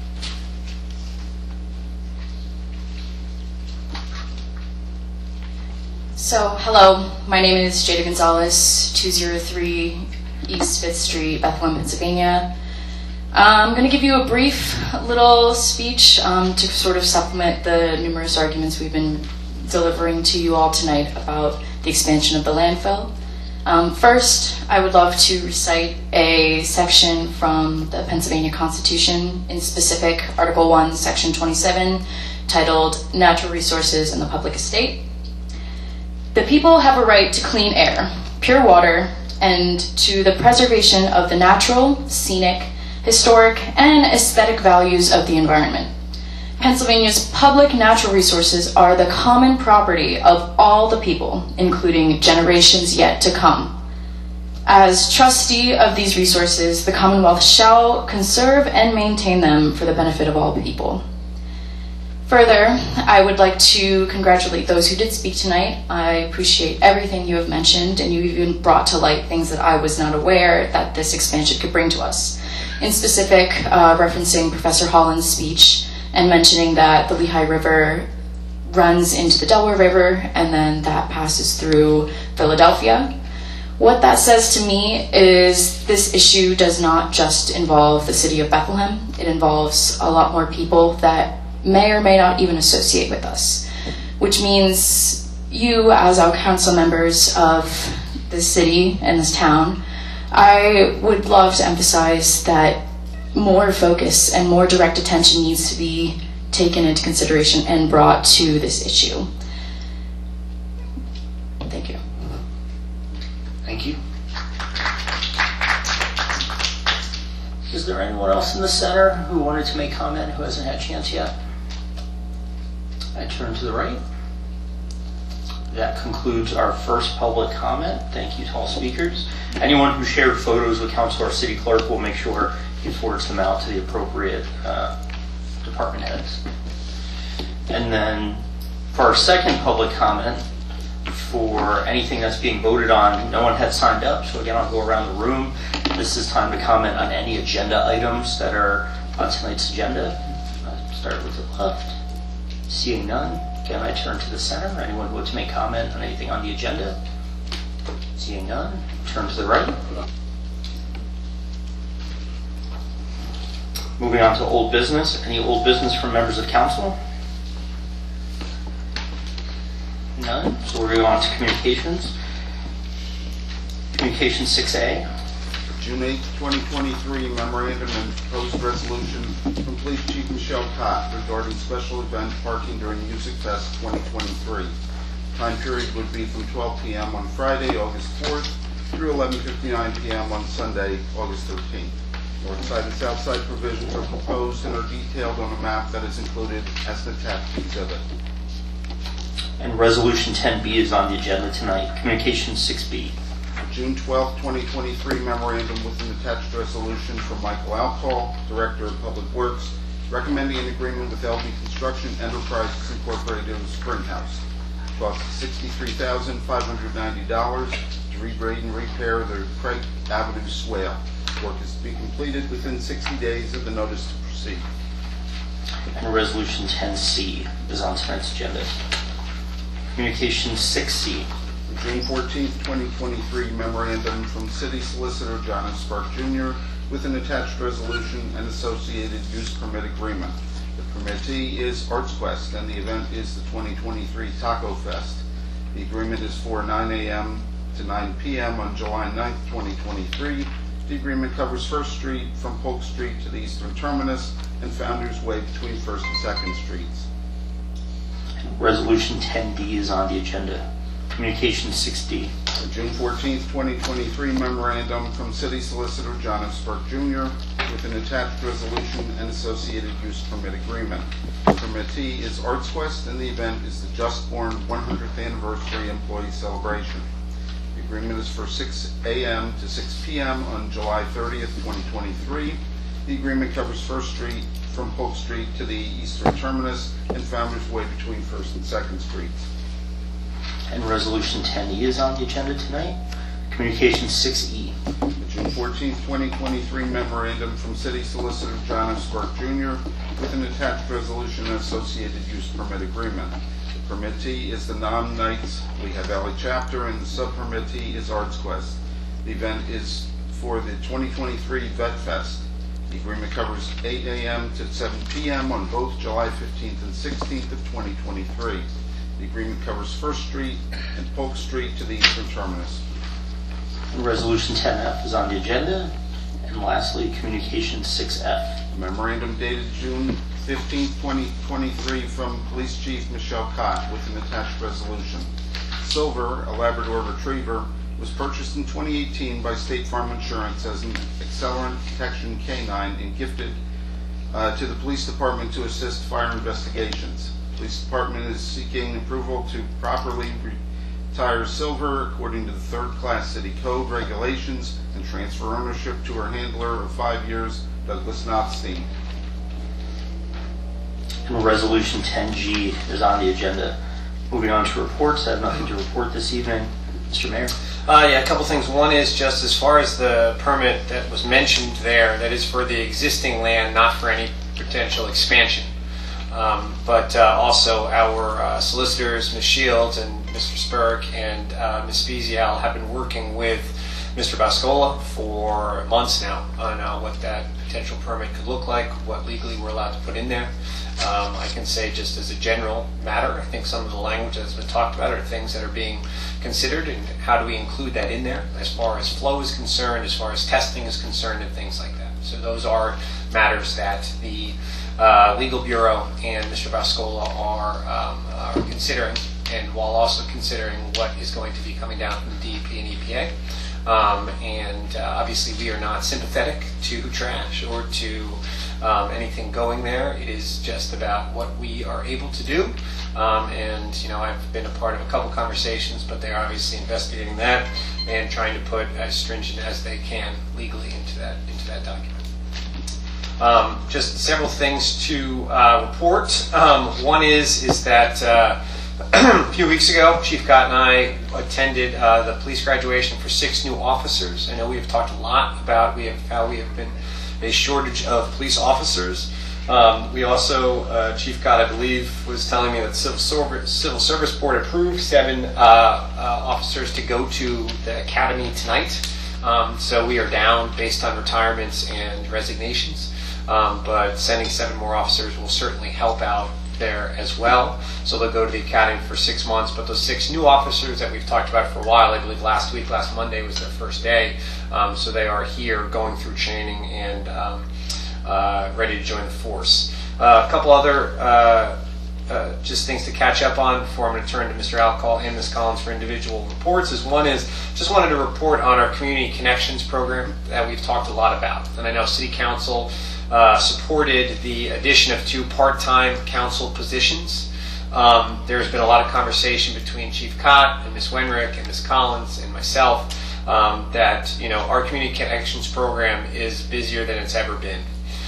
So, hello, my name is Jada Gonzalez, two oh three East fifth Street, Bethlehem, Pennsylvania. I'm going to give you a brief little speech um, to sort of supplement the numerous arguments we've been delivering to you all tonight about the expansion of the landfill. Um, first, I would love to recite a section from the Pennsylvania Constitution, in specific Article one, Section twenty-seven, titled Natural Resources in the Public Estate. The people have a right to clean air, pure water, and to the preservation of the natural, scenic, historic, and aesthetic values of the environment. Pennsylvania's public natural resources are the common property of all the people, including generations yet to come. As trustee of these resources, the Commonwealth shall conserve and maintain them for the benefit of all people. Further, I would like to congratulate those who did speak tonight. I appreciate everything you have mentioned, and you even brought to light things that I was not aware that this expansion could bring to us. In specific, uh, referencing Professor Holland's speech and mentioning that the Lehigh River runs into the Delaware River and then that passes through Philadelphia. What that says to me is this issue does not just involve the city of Bethlehem. It involves a lot more people that may or may not even associate with us, which means you, as our council members of this city and this town, I would love to emphasize that more focus and more direct attention needs to be taken into consideration and brought to this issue. Thank you. Thank you. Is there anyone else in the center who wanted to make comment who hasn't had a chance yet? I turn to the right. That concludes our first public comment. Thank you to all speakers. Anyone who shared photos with council or city clerk will make sure he forwards them out to the appropriate uh, department heads. And then for our second public comment, for anything that's being voted on, no one had signed up, so again, I'll go around the room. This is time to comment on any agenda items that are on tonight's agenda. I'll start with the left. Seeing none, again, I turn to the center. Anyone who wants to make comment on anything on the agenda? Seeing none, turn to the right. Moving on to old business. Any old business from members of council? None. So we're going on to communications. Communication six A. June eighth, twenty twenty-three, memorandum and proposed resolution from Police Chief Michelle Cott regarding special event parking during Music Fest twenty twenty-three. Time period would be from twelve p m on Friday, August fourth, through eleven fifty-nine p m on Sunday, August thirteenth. North side and south side provisions are proposed and are detailed on a map that is included as an attached exhibit. And resolution ten B is on the agenda tonight. Communication six B. June twelfth, twenty twenty-three, memorandum with an attached resolution from Michael Alcall, Director of Public Works, recommending an agreement with L B Construction Enterprises Incorporated of Springhouse. Cost sixty-three thousand five hundred ninety dollars to regrade and repair the Craig Avenue swale. Work is to be completed within sixty days of the notice to proceed. And resolution ten C is on tonight's agenda. Communication six C. June fourteenth, twenty twenty-three, memorandum from City Solicitor John F. Spark Junior with an attached resolution and associated use permit agreement. The permittee is Arts Quest, and the event is the twenty twenty-three Taco Fest. The agreement is for nine a m to nine p m on July ninth, twenty twenty-three. The agreement covers First Street from Polk Street to the eastern terminus and Founders Way between First and Second Streets. Resolution ten D is on the agenda. Communication six D. June fourteenth, twenty twenty-three, memorandum from City Solicitor John F. Spark Junior with an attached resolution and associated use permit agreement. The permittee is Arts Quest, and the event is the Just Born one hundredth Anniversary Employee Celebration. The agreement is for six a m to six p m on July thirtieth, twenty twenty-three. The agreement covers First Street from Polk Street to the eastern terminus and Founders Way between First and Second Streets. And resolution ten E is on the agenda tonight. Communication six E. June June fourteenth, twenty twenty-three memorandum from City Solicitor John F. Spark Junior with an attached resolution and associated use permit agreement. The permittee is the Nom-Knights Lehigh Valley chapter, and the sub-permittee is Arts Quest. The event is for the twenty twenty-three Vet Fest. The agreement covers eight a m to seven p m on both July fifteenth and sixteenth of twenty twenty-three. The agreement covers First Street and Polk Street to the eastern terminus. Resolution ten F is on the agenda. And lastly, Communication six F. Memorandum dated June fifteenth, twenty twenty-three from Police Chief Michelle Cott with an attached resolution. Silver, a Labrador Retriever, was purchased in twenty eighteen by State Farm Insurance as an accelerant detection canine and gifted uh, to the police department to assist fire investigations. The police department is seeking approval to properly retire Silver according to the third class city code regulations and transfer ownership to her handler of five years, Douglas Nothstein. And Resolution ten G is on the agenda. Moving on to reports, I have nothing to report this evening. Mister Mayor. Uh, yeah, a couple things. One is just as far as the permit that was mentioned there, that is for the existing land, not for any potential expansion. Um, but uh, also our uh, solicitors, Miz Shields and Mister Spurk and uh, Miz Spezial have been working with Mister Bascola for months now on uh, what that potential permit could look like, what legally we're allowed to put in there. Um, I can say just as a general matter, I think some of the language that's been talked about are things that are being considered, and how do we include that in there as far as flow is concerned, as far as testing is concerned, and things like that. So those are matters that the uh, Legal Bureau and Mister Bascola are, um, are considering, and while also considering what is going to be coming down from the D E P and E P A. Um, and uh, obviously we are not sympathetic to trash or to um, anything going there. It is just about what we are able to do. Um, and, you know, I've been a part of a couple conversations, but they're obviously investigating that and trying to put as stringent as they can legally into that, into that document. Um, just several things to uh, report. Um, one is, is that uh, a few weeks ago, Chief Cott and I attended uh, the police graduation for six new officers. I know we have talked a lot about we have, how we have been a shortage of police officers. Um, we also, uh, Chief Cott, I believe, was telling me that Civil Service, Civil Service Board approved seven uh, uh, officers to go to the academy tonight. Um, so we are down based on retirements and resignations. Um, but sending seven more officers will certainly help out there as well. So they'll go to the academy for six months. But those six new officers that we've talked about for a while, I believe last week, last Monday was their first day. Um, so they are here going through training and um, uh, ready to join the force. Uh, a couple other uh, uh, just things to catch up on before I'm going to turn to Mister Alcall and Miz Collins for individual reports. Is one is just wanted to report on our Community Connections program that we've talked a lot about. And I know City Council Uh, supported the addition of two part-time council positions. Um, there's been a lot of conversation between Chief Cott and Miz Wenrick and Miz Collins and myself um, that, you know, our Community Connections program is busier than it's ever been.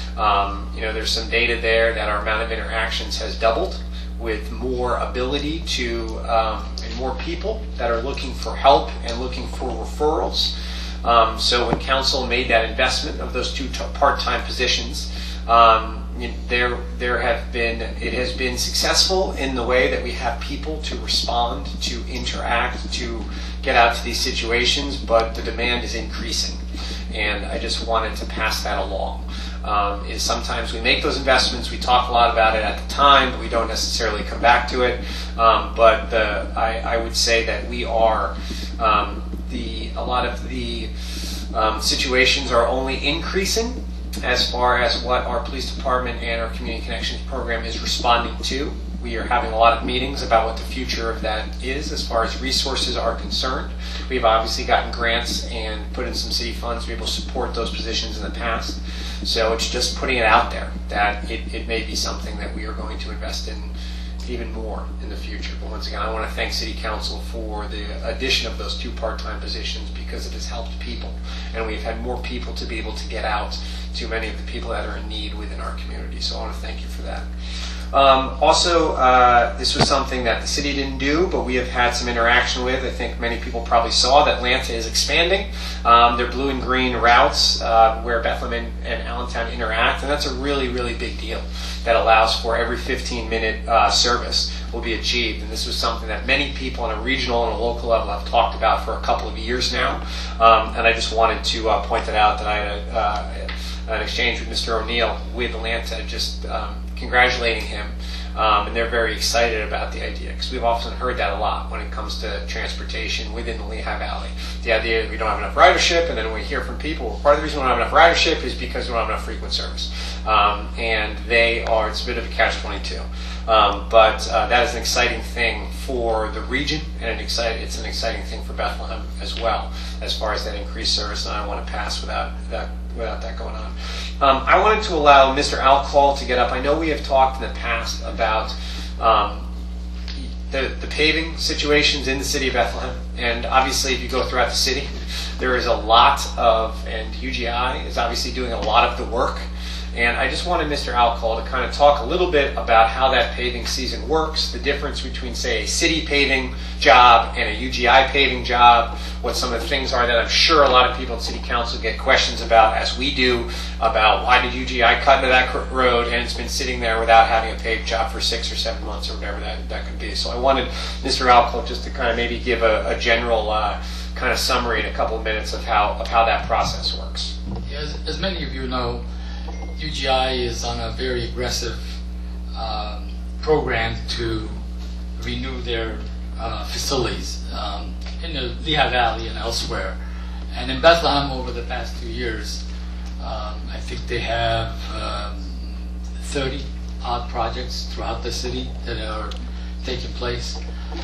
Um, you know, there's some data there that our amount of interactions has doubled, with more ability to, um, and more people that are looking for help and looking for referrals. Um, so when council made that investment of those two t- part-time positions, um, there there have been it has been successful in the way that we have people to respond, to interact, to get out to these situations, but the demand is increasing, and I just wanted to pass that along. Um, is sometimes we make those investments, we talk a lot about it at the time, but we don't necessarily come back to it. Um, but the, I, I would say that we are. Um, The, a lot of the um, situations are only increasing as far as what our police department and our Community Connections program is responding to. We are having a lot of meetings about what the future of that is as far as resources are concerned. We've obviously gotten grants and put in some city funds to be able to support those positions in the past. So it's just putting it out there that it, it may be something that we are going to invest in even more in the future. But once again, I want to thank City Council for the addition of those two part-time positions, because it has helped people, and we've had more people to be able to get out to many of the people that are in need within our community. So I want to thank you for that. Um, also, uh, this was something that the city didn't do, but we have had some interaction with. I think many people probably saw that Atlanta is expanding um, their blue and green routes uh, where Bethlehem and, and Allentown interact, and that's a really, really big deal that allows for every fifteen minute uh, service will be achieved. And this was something that many people on a regional and a local level have talked about for a couple of years now. Um, and I just wanted to uh, point that out, that I had a, uh, an exchange with Mister O'Neill with Atlanta, just um, congratulating him. Um, and they're very excited about the idea, because we've often heard that a lot when it comes to transportation within the Lehigh Valley. The idea that we don't have enough ridership, and then we hear from people, well, part of the reason we don't have enough ridership is because we don't have enough frequent service. Um, and they are, it's a bit of a catch twenty-two. Um, but uh, that is an exciting thing for the region, and an exciting, it's an exciting thing for Bethlehem as well, as far as that increased service, and I don't want to pass without that, without that going on. Um, I wanted to allow Mister Alcall to get up. I know we have talked in the past about um, the, the paving situations in the city of Bethlehem, and obviously if you go throughout the city, there is a lot of, and U G I is obviously doing a lot of the work. And I just wanted Mister Alcall to kind of talk a little bit about how that paving season works, the difference between, say, a city paving job and a U G I paving job, what some of the things are that I'm sure a lot of people in City Council get questions about, as we do, about why did U G I cut into that road and it's been sitting there without having a paved job for six or seven months or whatever that, that could be. So I wanted Mister Alcall just to kind of maybe give a, a general uh, kind of summary in a couple of minutes of how, of how that process works. Yeah, as, as many of you know, U G I is on a very aggressive um, program to renew their uh, facilities um, in the Lehigh Valley and elsewhere. And in Bethlehem over the past two years, um, I think they have um, thirty odd projects throughout the city that are taking place.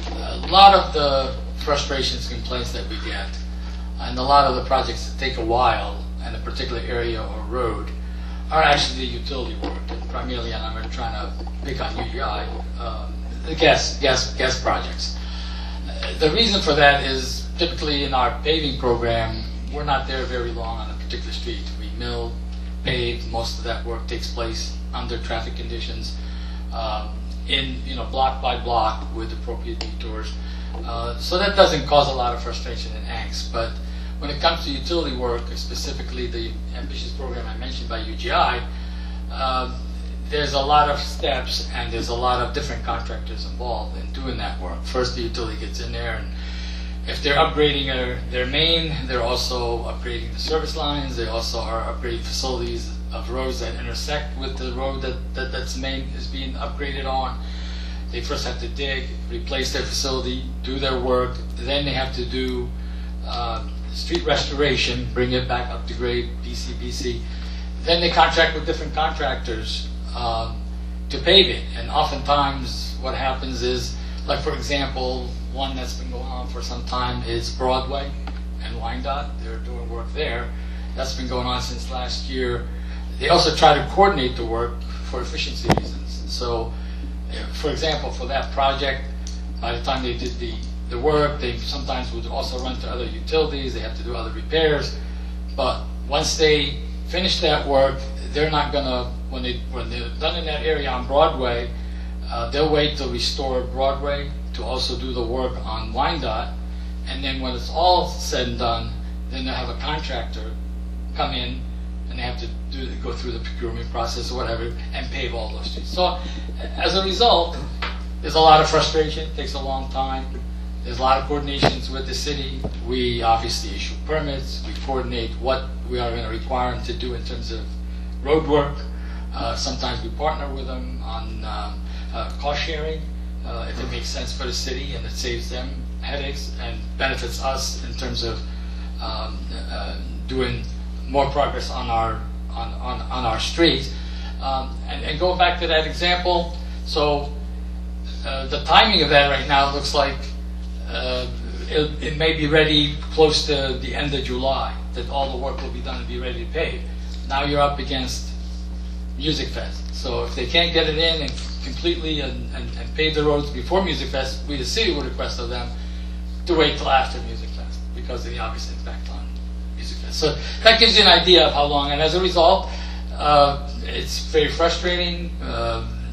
A lot of the frustrations, complaints that we get, and a lot of the projects that take a while in a particular area or road, are actually the utility work, primarily, and I'm trying to pick on U G I, um, the gas, gas, gas projects. Uh, the reason for that is typically in our paving program, we're not there very long on a particular street. We mill, pave, most of that work takes place under traffic conditions, um, in, you know, block by block with appropriate detours. Uh, so that doesn't cause a lot of frustration and angst, but when it comes to utility work, specifically the ambitious program I mentioned by U G I, uh, there's a lot of steps and there's a lot of different contractors involved in doing that work. First, the utility gets in there, and if they're upgrading their, their main, they're also upgrading the service lines. They also are upgrading facilities of roads that intersect with the road that, that that's main is being upgraded on. They first have to dig, replace their facility, do their work. Then they have to do uh, street restoration, bring it back up to grade, B C B C. Then they contract with different contractors um, to pave it. And oftentimes what happens is, like for example, one that's been going on for some time is Broadway and Wyandotte. They're doing work there. That's been going on since last year. They also try to coordinate the work for efficiency reasons. So, for example, for that project, by the time they did the the work, they sometimes would also run to other utilities, they have to do other repairs, but once they finish that work, they're not gonna, when, they, when they're done in that area on Broadway, uh, they'll wait to restore Broadway to also do the work on Wyandotte, and then when it's all said and done, then they'll have a contractor come in and they have to do, go through the procurement process or whatever and pave all those streets. So as a result, there's a lot of frustration, it takes a long time. There's a lot of coordinations with the city. We obviously issue permits. We coordinate what we are going to require them to do in terms of road work. Uh, sometimes we partner with them on um, uh, cost sharing, uh, if it makes sense for the city and it saves them headaches and benefits us in terms of um, uh, doing more progress on our on, on, on our streets. Um, and, and going back to that example, so uh, the timing of that right now looks like Uh, it, it may be ready close to the end of July, that all the work will be done and be ready to pave. Now you're up against Music Fest. So if they can't get it in and completely and, and, and pave the roads before Music Fest, we the city would request of them to wait till after Music Fest because of the obvious impact on Music Fest. So that gives you an idea of how long, and as a result, uh, it's very frustrating. Uh,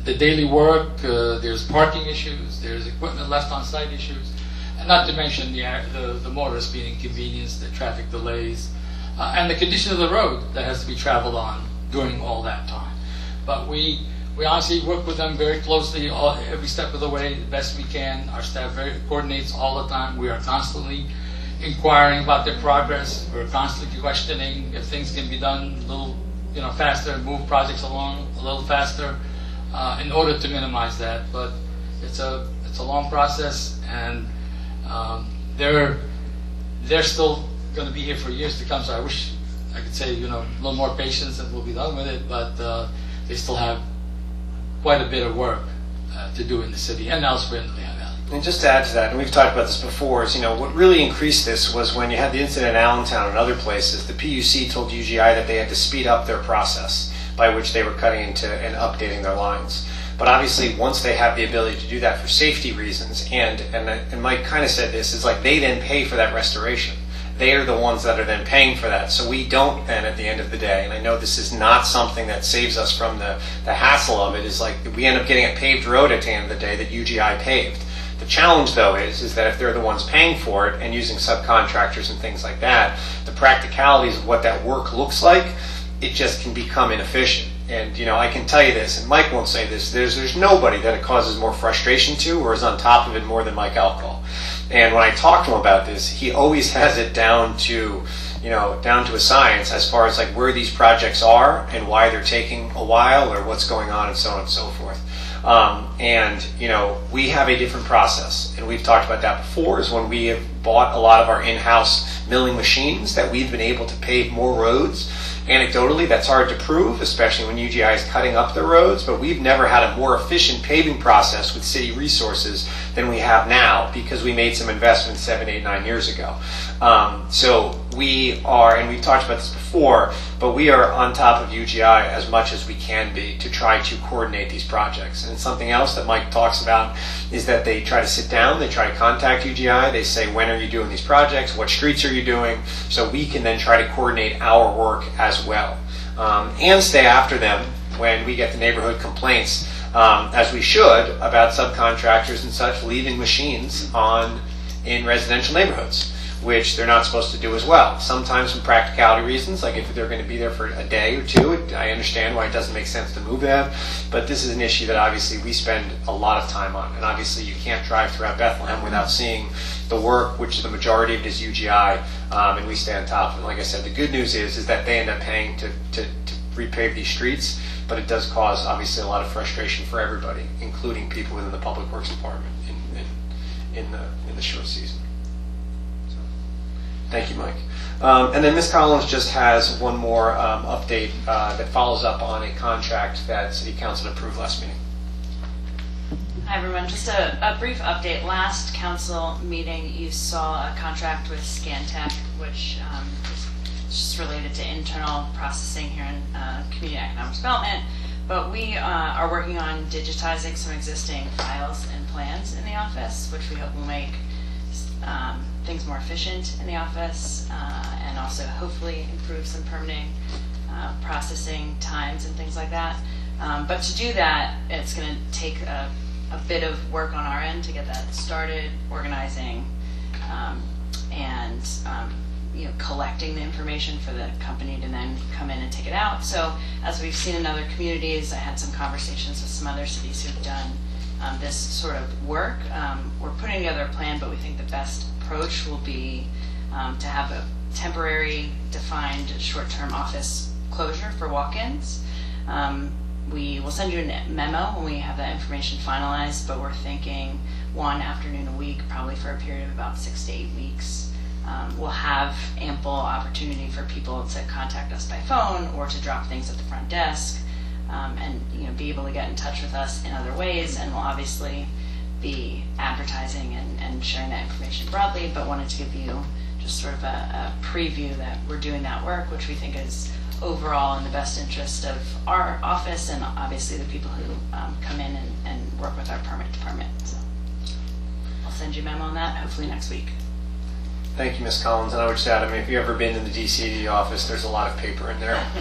the daily work, uh, there's parking issues, there's equipment left on site issues, and not to mention the, the, the motorists being inconvenienced, the traffic delays, uh, and the condition of the road that has to be traveled on during all that time. But we, we honestly work with them very closely all, every step of the way, the best we can. Our staff very, coordinates all the time. We are constantly inquiring about their progress. We're constantly questioning if things can be done a little you know, faster, move projects along a little faster uh, in order to minimize that. But it's a, it's a long process, and um, they're, they're still going to be here for years to come, so I wish I could say, you know, a little more patience and we'll be done with it, but uh, they still have quite a bit of work uh, to do in the city and elsewhere in the Lehigh Valley. And just to add to that, and we've talked about this before, is, you know, what really increased this was when you had the incident in Allentown and other places, the P U C told U G I that they had to speed up their process by which they were cutting into and updating their lines. But obviously, once they have the ability to do that for safety reasons, and, and, and Mike kind of said this, is like they then pay for that restoration. They are the ones that are then paying for that. So we don't then at the end of the day, and I know this is not something that saves us from the, the hassle of it, is like we end up getting a paved road at the end of the day that U G I paved. The challenge though is, is that if they're the ones paying for it and using subcontractors and things like that, the practicalities of what that work looks like, it just can become inefficient. And you know, I can tell you this, and Mike won't say this, there's, there's nobody that it causes more frustration to or is on top of it more than Mike Alcohol. And when I talk to him about this, he always has it down to, you know, down to a science as far as like where these projects are and why they're taking a while or what's going on and so on and so forth. Um, and, you know, we have a different process, and we've talked about that before, is when we have bought a lot of our in-house milling machines that we've been able to pave more roads. Anecdotally, that's hard to prove, especially when U G I is cutting up the roads, but we've never had a more efficient paving process with city resources than we have now because we made some investments seven, eight, nine years ago. Um, so we are, and we've talked about this before, but we are on top of U G I as much as we can be to try to coordinate these projects. And something else that Mike talks about is that they try to sit down, they try to contact U G I, they say, when are you doing these projects, what streets are you doing, so we can then try to coordinate our work as well. Um, and stay after them when we get the neighborhood complaints, um, as we should, about subcontractors and such leaving machines on in residential neighborhoods, which they're not supposed to do as well. Sometimes for practicality reasons, like if they're going to be there for a day or two, it, I understand why it doesn't make sense to move them, but this is an issue that obviously we spend a lot of time on, and obviously you can't drive throughout Bethlehem without seeing the work, which the majority of it is U G I, um, and we stay on top of it. Like I said, the good news is is that they end up paying to, to, to repave these streets, but it does cause obviously a lot of frustration for everybody, including people within the Public Works Department in, in, in, the, in the short season. So, thank you, Mike. Um, and then Miz Collins just has one more um, update uh, that follows up on a contract that City Council approved last meeting. Hi everyone, just a, a brief update. Last council meeting you saw a contract with Scantech, which um, is just related to internal processing here in uh, community economic development, but we uh, are working on digitizing some existing files and plans in the office, which we hope will make um, things more efficient in the office uh, and also hopefully improve some permitting uh, processing times and things like that. Um, but to do that, it's going to take a a bit of work on our end to get that started, organizing, um, and um, you know, collecting the information for the company to then come in and take it out. So as we've seen in other communities, I had some conversations with some other cities who've done um, this sort of work. Um, we're putting together a plan, but we think the best approach will be um, to have a temporary, defined, short-term office closure for walk-ins. Um, We will send you a memo when we have that information finalized, but we're thinking one afternoon a week, probably for a period of about six to eight weeks. Um, we'll have ample opportunity for people to contact us by phone or to drop things at the front desk, um, and you know, be able to get in touch with us in other ways. And we'll obviously be advertising and, and sharing that information broadly, but wanted to give you just sort of a, a preview that we're doing that work, which we think is overall in the best interest of our office and obviously the people who um, come in and, and work with our permit department. So I'll send you a memo on that hopefully next week. Thank you, Miz Collins. And I would just add, I mean, if you've ever been in the D C office, there's a lot of paper in there.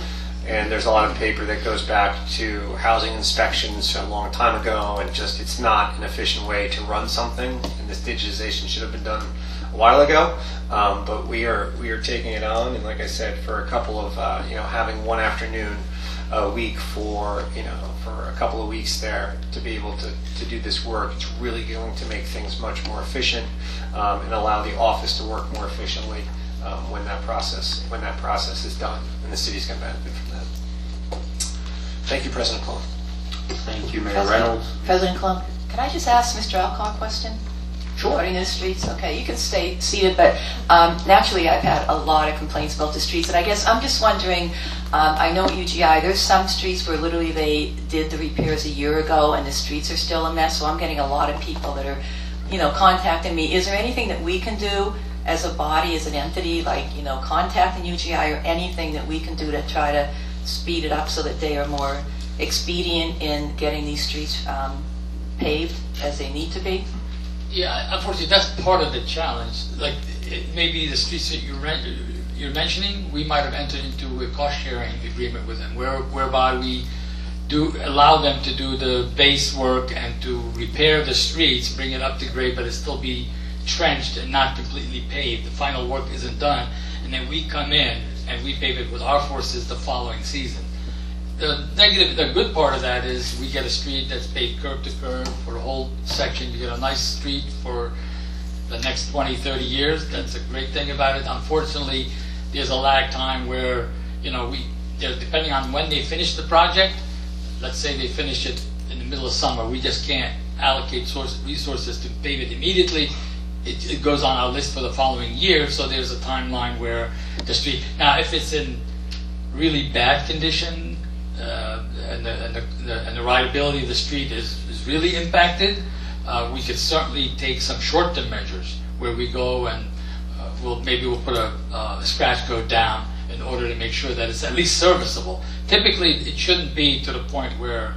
and there's a lot of paper that goes back to housing inspections from a long time ago, and just it's not an efficient way to run something, and this digitization should have been done a while ago. Um, but we are we are taking it on, and like I said, for a couple of uh, you know having one afternoon a week for you know for a couple of weeks there to be able to, to do this work, it's really going to make things much more efficient um, and allow the office to work more efficiently um, when that process when that process is done, and the city's going to benefit from that. Thank you, President Clum. Thank you, Mayor President, Reynolds. President Clum, can I just ask Mister Alcock a question? Sure. Regarding the streets, okay, you can stay seated, but um, naturally I've had a lot of complaints about the streets, and I guess I'm just wondering, um, I know at U G I, there's some streets where literally they did the repairs a year ago and the streets are still a mess, so I'm getting a lot of people that are, you know, contacting me. Is there anything that we can do as a body, as an entity, like, you know, contacting U G I or anything that we can do to try to speed it up so that they are more expedient in getting these streets um, paved as they need to be? Yeah, unfortunately, that's part of the challenge. Like, it, maybe the streets that you're, rent, you're mentioning, we might have entered into a cost-sharing agreement with them, where, whereby we do allow them to do the base work and to repair the streets, bring it up to grade, but it still be trenched and not completely paved. The final work isn't done, and then we come in and we pave it with our forces the following season. The negative, the good part of that is we get a street that's paved curb to curb for the whole section. You get a nice street for the next twenty, thirty years. That's a great thing about it. Unfortunately, there's a lag time where, you know, we, depending on when they finish the project, let's say they finish it in the middle of summer, we just can't allocate source, resources to pave it immediately. It, it goes on our list for the following year, so there's a timeline where the street, now if it's in really bad condition, Uh, and, the, and, the, the, and the rideability of the street is, is really impacted, uh, we could certainly take some short-term measures where we go and uh, we'll maybe we'll put a, uh, a scratch code down in order to make sure that it's at least serviceable. Typically, it shouldn't be to the point where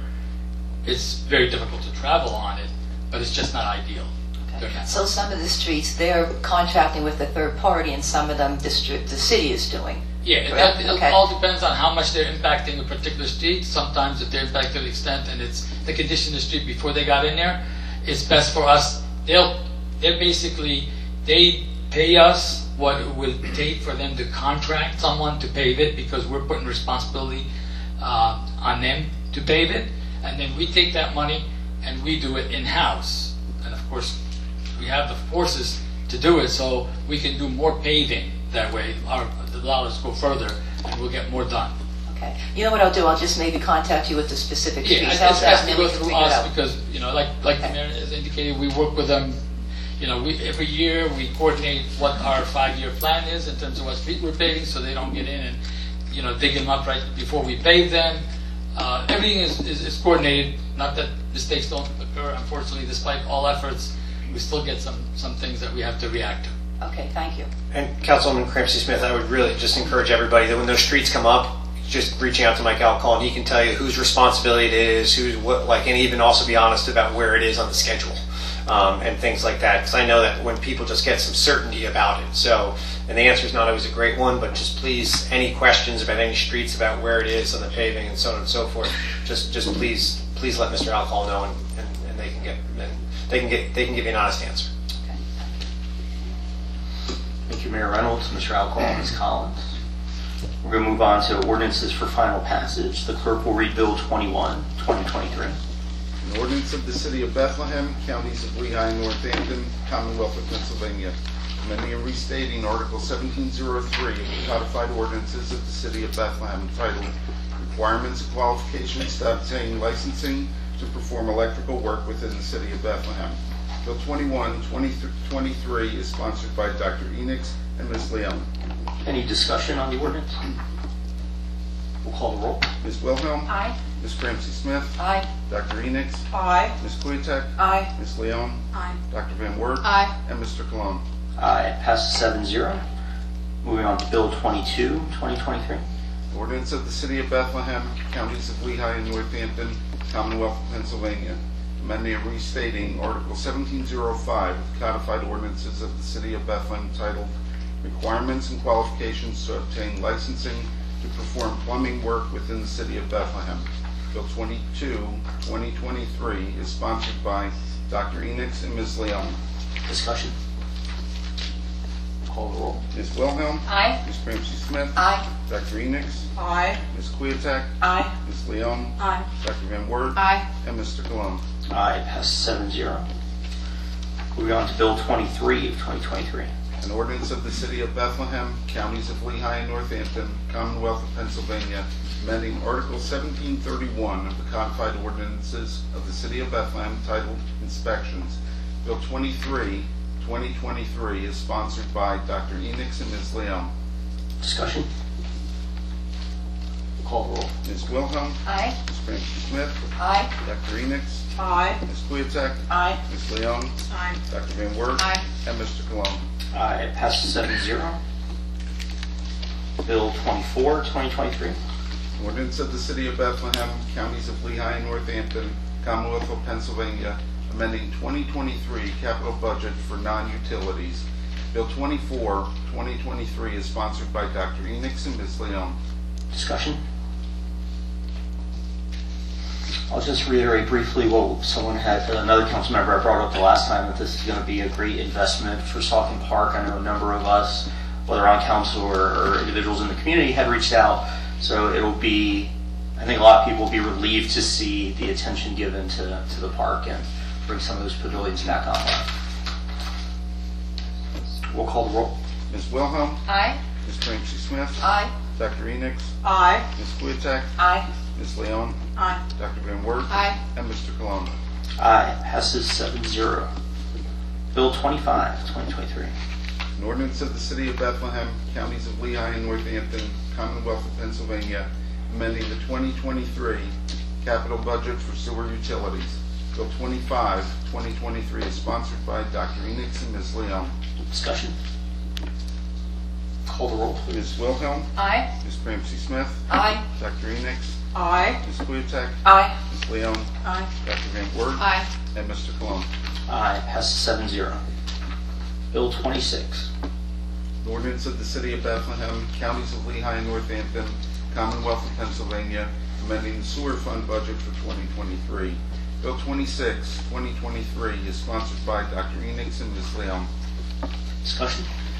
it's very difficult to travel on it, but it's just not ideal. Okay. So some of the streets, they're contracting with a third party, and some of them the, the city is doing. Yeah, it, it okay. all depends on how much they're impacting a particular street. Sometimes if they're impacted to the extent and it's the condition of the street before they got in there, it's best for us. They'll, they're basically, they pay us what it will take for them to contract someone to pave it, because we're putting responsibility uh, on them to pave it. And then we take that money and we do it in-house. And of course, we have the forces to do it, so we can do more paving that way. Our, the dollars go further, and we'll get more done. Okay. You know what I'll do? I'll just maybe contact you with the specific yeah, streets. Yeah, it has to go through through us because, you know, like like okay. the mayor has indicated, we work with them. You know, we every year we coordinate what our five-year plan is in terms of what street we're paving, so they don't get in and, you know, dig them up right before we pave them. Uh, everything is, is, is coordinated. Not that mistakes don't occur. Unfortunately, despite all efforts, we still get some, some things that we have to react to. Okay, thank you. And Councilwoman Crampsey Smith, I would really just encourage everybody that when those streets come up, just reaching out to Mike Alcall, and he can tell you whose responsibility it is, who's what, like, and even also be honest about where it is on the schedule, um, and things like that. Because I know that when people just get some certainty about it. So, and the answer is not always a great one, but just please, any questions about any streets, about where it is on the paving and so on and so forth, just just please please let Mister Alcall know, and, and, and they can get and they can get they can give you an honest answer. Thank you, Mayor Reynolds, Mister Alcall, and Miz Collins. We're going to move on to ordinances for final passage. The clerk will read Bill twenty-one, twenty twenty-three. An ordinance of the City of Bethlehem, Counties of Lehigh and Northampton, Commonwealth of Pennsylvania, amending and restating Article seventeen oh three of the Codified Ordinances of the City of Bethlehem, entitled Requirements and Qualifications to Obtain Licensing to Perform Electrical Work Within the City of Bethlehem. Bill twenty-one, twenty twenty-three is sponsored by Doctor Enix and Miz Leon. Any discussion on the ordinance? We'll call the roll. Miz Wilhelm? Aye. Miz Crampsey Smith? Aye. Doctor Enix? Aye. Miz Kuitek? Aye. Miz Leon? Aye. Doctor Van Wert? Aye. And Mister Cologne. Aye. It passes seven zero. Moving on to Bill twenty-two, twenty twenty-three. Ordinance of the City of Bethlehem, Counties of Lehigh and Northampton, Commonwealth of Pennsylvania, amending and restating Article seventeen oh five of the Codified Ordinances of the City of Bethlehem, titled Requirements and Qualifications to Obtain Licensing to perform plumbing work within the city of Bethlehem. Bill twenty-two, twenty twenty-three is sponsored by Doctor Enix and Miz Leon. Discussion. Call the roll. Miz Wilhelm. Aye. Miz Ramsey Smith. Aye. Doctor Enix. Aye. Miz Kwiatek. Aye. Miz Leon. Aye. Doctor Van Wert. Aye. And Mister Cologne. Aye, passes seven zero. Moving on to Bill twenty-three of twenty twenty-three. An ordinance of the City of Bethlehem, Counties of Lehigh and Northampton, Commonwealth of Pennsylvania, amending Article seventeen thirty-one of the Codified Ordinances of the City of Bethlehem titled Inspections. Bill twenty-three, twenty twenty-three is sponsored by Doctor Enix and Miz Leon. Discussion. Call the roll. Miz Wilhelm. Aye. Miz Ramsey Smith. Aye. Doctor Enix. Aye. Miz Kwiatek. Aye. Miz Leon. Aye. Doctor Van Wert. Aye. And Mister Cologne. Aye, it passes seven zero. Bill twenty-four, twenty twenty-three. Ordinance of the City of Bethlehem, Counties of Lehigh and Northampton, Commonwealth of Pennsylvania, amending twenty twenty-three capital budget for non-utilities. Bill twenty-four, twenty twenty-three is sponsored by Doctor Enix and Miz Leon. Discussion. I'll just reiterate briefly what someone had, another council member I brought up the last time, that this is going to be a great investment for Saucon Park. I know a number of us, whether on council or, or individuals in the community, had reached out. So it'll be, I think a lot of people will be relieved to see the attention given to, to the park and bring some of those pavilions back online. We'll call the roll. Miz Wilhelm. Aye. Miz Ramsey Smith. Aye. Doctor Enix. Aye. Miz Kwiatek. Aye. Miz Leon. Aye. Doctor Van Wert. Aye. And Mister Cologne. Aye, passes seven zero. Bill twenty-five, twenty twenty-three. An ordinance of the City of Bethlehem, Counties of Lehigh and Northampton, Commonwealth of Pennsylvania, amending the twenty twenty-three capital budget for sewer utilities. Bill twenty-five, twenty twenty-three is sponsored by Doctor Enix and Miz Leon. Discussion. Call the roll, please. Miz Wilhelm. Aye. Miz Ramsey Smith. Aye. Doctor Enix. Aye. Miz Kwiatek. Aye. Miz Leon. Aye. Doctor Van Wert. Aye. And Mister Cologne. Aye, passes seven zero. Bill twenty-six. An ordinance of the City of Bethlehem, Counties of Lehigh and Northampton, Commonwealth of Pennsylvania, amending the sewer fund budget for twenty twenty-three. Bill twenty-six, twenty twenty-three is sponsored by Doctor Enix and Miz Leon. Discussion.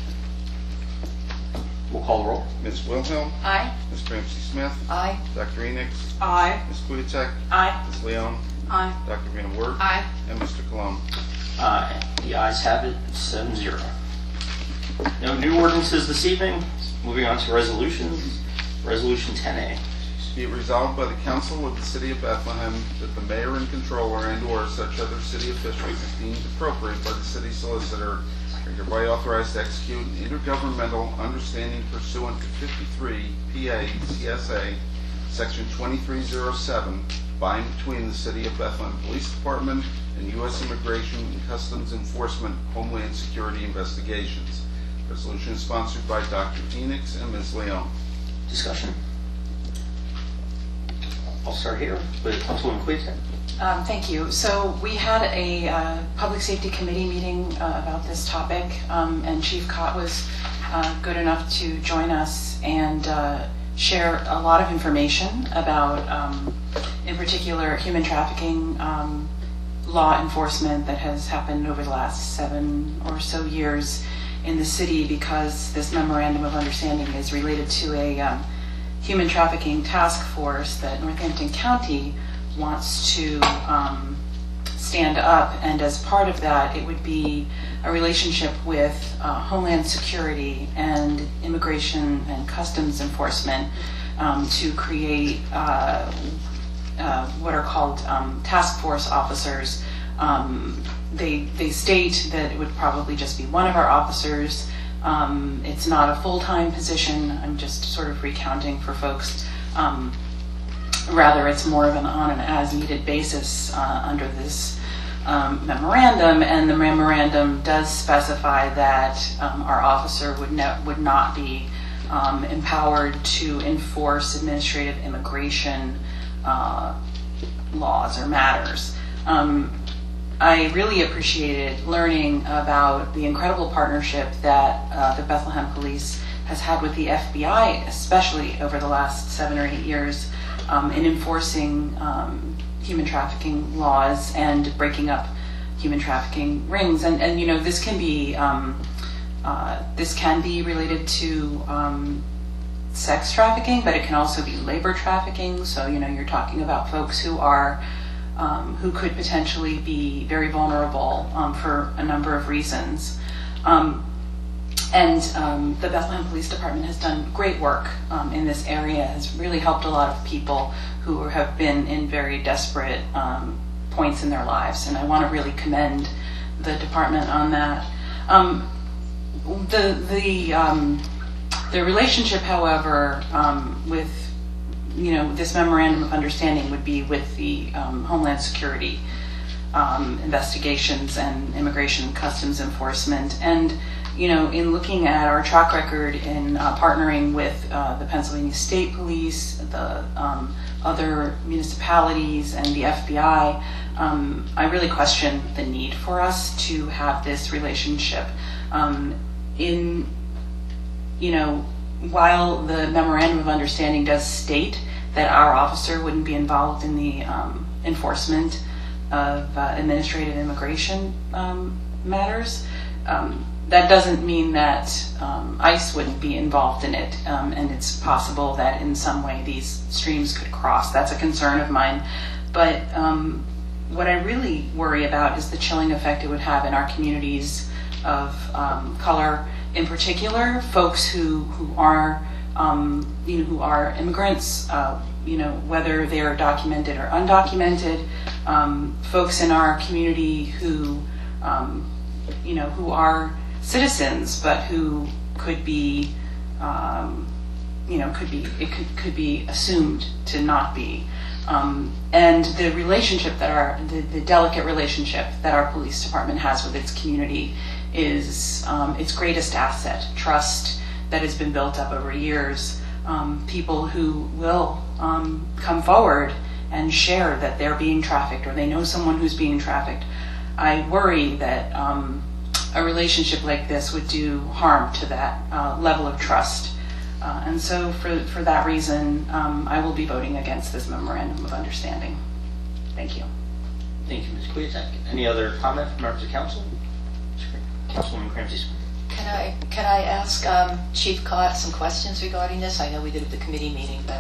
We'll call the roll. Miz Wilhelm. Aye. Miz Ramsey Smith. Aye. Doctor Enix. Aye. Miz Kwiatek. Aye. Miz Leon. Aye. Doctor Van Wert. Aye. And Mister Cologne. Aye, the ayes have it, seven zero. No new ordinances this evening. Moving on to resolutions. Resolution ten A. Be it resolved by the Council of the City of Bethlehem that the mayor and controller and/or such other city officials as deemed appropriate by the city solicitor are hereby authorized to execute an intergovernmental understanding pursuant to fifty-three P A C S A, Section twenty-three oh seven, by and between the City of Bethlehem Police Department and U S Immigration and Customs Enforcement Homeland Security Investigations. Resolution is sponsored by Doctor Enix and Miz Leon. Discussion. I'll start here with Councilwoman Kwiatek. Um, thank you. So we had a uh, Public Safety Committee meeting uh, about this topic, um, and Chief Cott was uh, good enough to join us and uh, share a lot of information about, um, in particular, human trafficking um, law enforcement that has happened over the last seven or so years in the city, because this memorandum of understanding is related to a um, human trafficking task force that Northampton County wants to um, stand up, and as part of that, it would be a relationship with uh, Homeland Security and Immigration and Customs Enforcement um, to create uh, uh, what are called um, task force officers. Um, they they state that it would probably just be one of our officers. Um, it's not a full-time position. I'm just sort of recounting for folks. Um, rather, it's more of an on an as-needed basis uh, under this um, memorandum, and the memorandum does specify that um, our officer would no, would not be um, empowered to enforce administrative immigration uh, laws or matters. Um, I really appreciated learning about the incredible partnership that uh, the Bethlehem Police has had with the F B I, especially over the last seven or eight years, um, in enforcing um, human trafficking laws and breaking up human trafficking rings. And, and you know, this can be um, uh, this can be related to um, sex trafficking, but it can also be labor trafficking. So, you know, you're talking about folks who are um, who could potentially be very vulnerable um, for a number of reasons. Um, and um, the Bethlehem Police Department has done great work um, in this area, has really helped a lot of people who have been in very desperate um, points in their lives. And I want to really commend the department on that. Um, the the um, the relationship, however, um, with you know this memorandum of understanding would be with the um, Homeland Security um, investigations and Immigration and Customs Enforcement. And you know, in looking at our track record in uh, partnering with uh, the Pennsylvania State Police, the um, other municipalities, and the F B I, um, I really question the need for us to have this relationship. Um, in, you know, while the Memorandum of Understanding does state that our officer wouldn't be involved in the um, enforcement of uh, administrative immigration um, matters, um, that doesn't mean that um, ICE wouldn't be involved in it, um, and it's possible that in some way these streams could cross. That's a concern of mine. But um, what I really worry about is the chilling effect it would have in our communities of um, color, in particular, folks who who are um, you know who are immigrants, uh, you know whether they are documented or undocumented, um, folks in our community who um, you know who are citizens, but who could be, um, you know, could be it could could be assumed to not be, um, and the relationship that our the, the delicate relationship that our police department has with its community is um, its greatest asset. Trust that has been built up over years. Um, people who will um, come forward and share that they're being trafficked or they know someone who's being trafficked. I worry that Um, a relationship like this would do harm to that uh, level of trust. Uh, and so for, for that reason, um, I will be voting against this memorandum of understanding. Thank you. Thank you, Miz Kwiatek. Any other comment from members of council? Councilwoman Cramsey. Can I can I ask um, Chief Cott some questions regarding this? I know we did at the committee meeting, but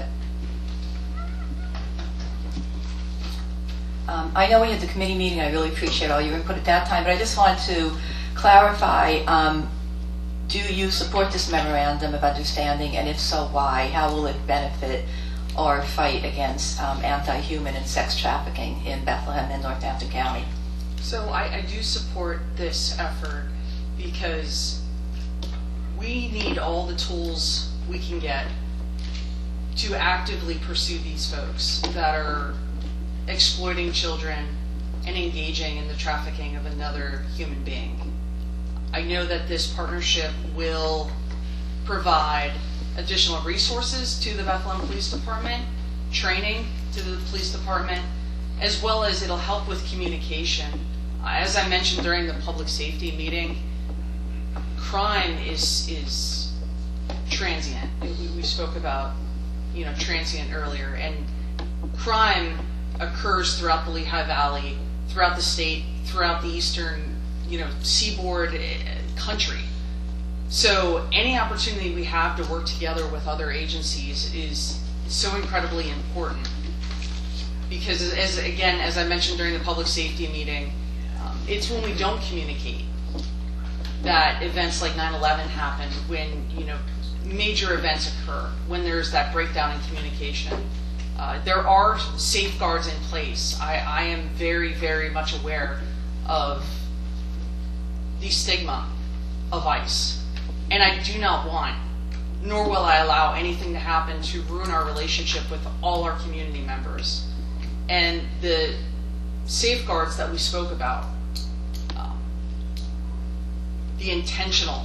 um, I know we had the committee meeting. I really appreciate all your input at that time, but I just wanted to clarify, um, do you support this memorandum of understanding, and if so, why? How will it benefit our fight against um, anti-human and sex trafficking in Bethlehem and Northampton County? So I, I do support this effort because we need all the tools we can get to actively pursue these folks that are exploiting children and engaging in the trafficking of another human being. I know that this partnership will provide additional resources to the Bethlehem Police Department, training to the police department, as well as it'll help with communication. As I mentioned during the public safety meeting, crime is is transient. We, we spoke about, you know, transient earlier, and crime occurs throughout the Lehigh Valley, throughout the state, throughout the eastern, you know, seaboard country. So any opportunity we have to work together with other agencies is so incredibly important. Because as, as again, as I mentioned during the public safety meeting, um, it's when we don't communicate that events like nine eleven happen, when, you know, major events occur, when there's that breakdown in communication. Uh, there are safeguards in place. I, I am very, very much aware of the stigma of ICE. And I do not want, nor will I allow anything to happen to ruin our relationship with all our community members. And the safeguards that we spoke about, um, the intentional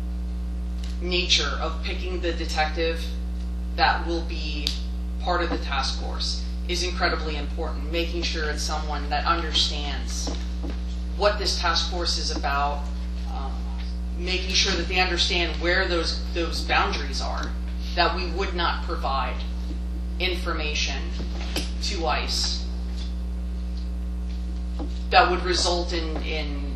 nature of picking the detective that will be part of the task force is incredibly important. Making sure it's someone that understands what this task force is about, um, making sure that they understand where those those boundaries are, that we would not provide information to ICE that would result in, in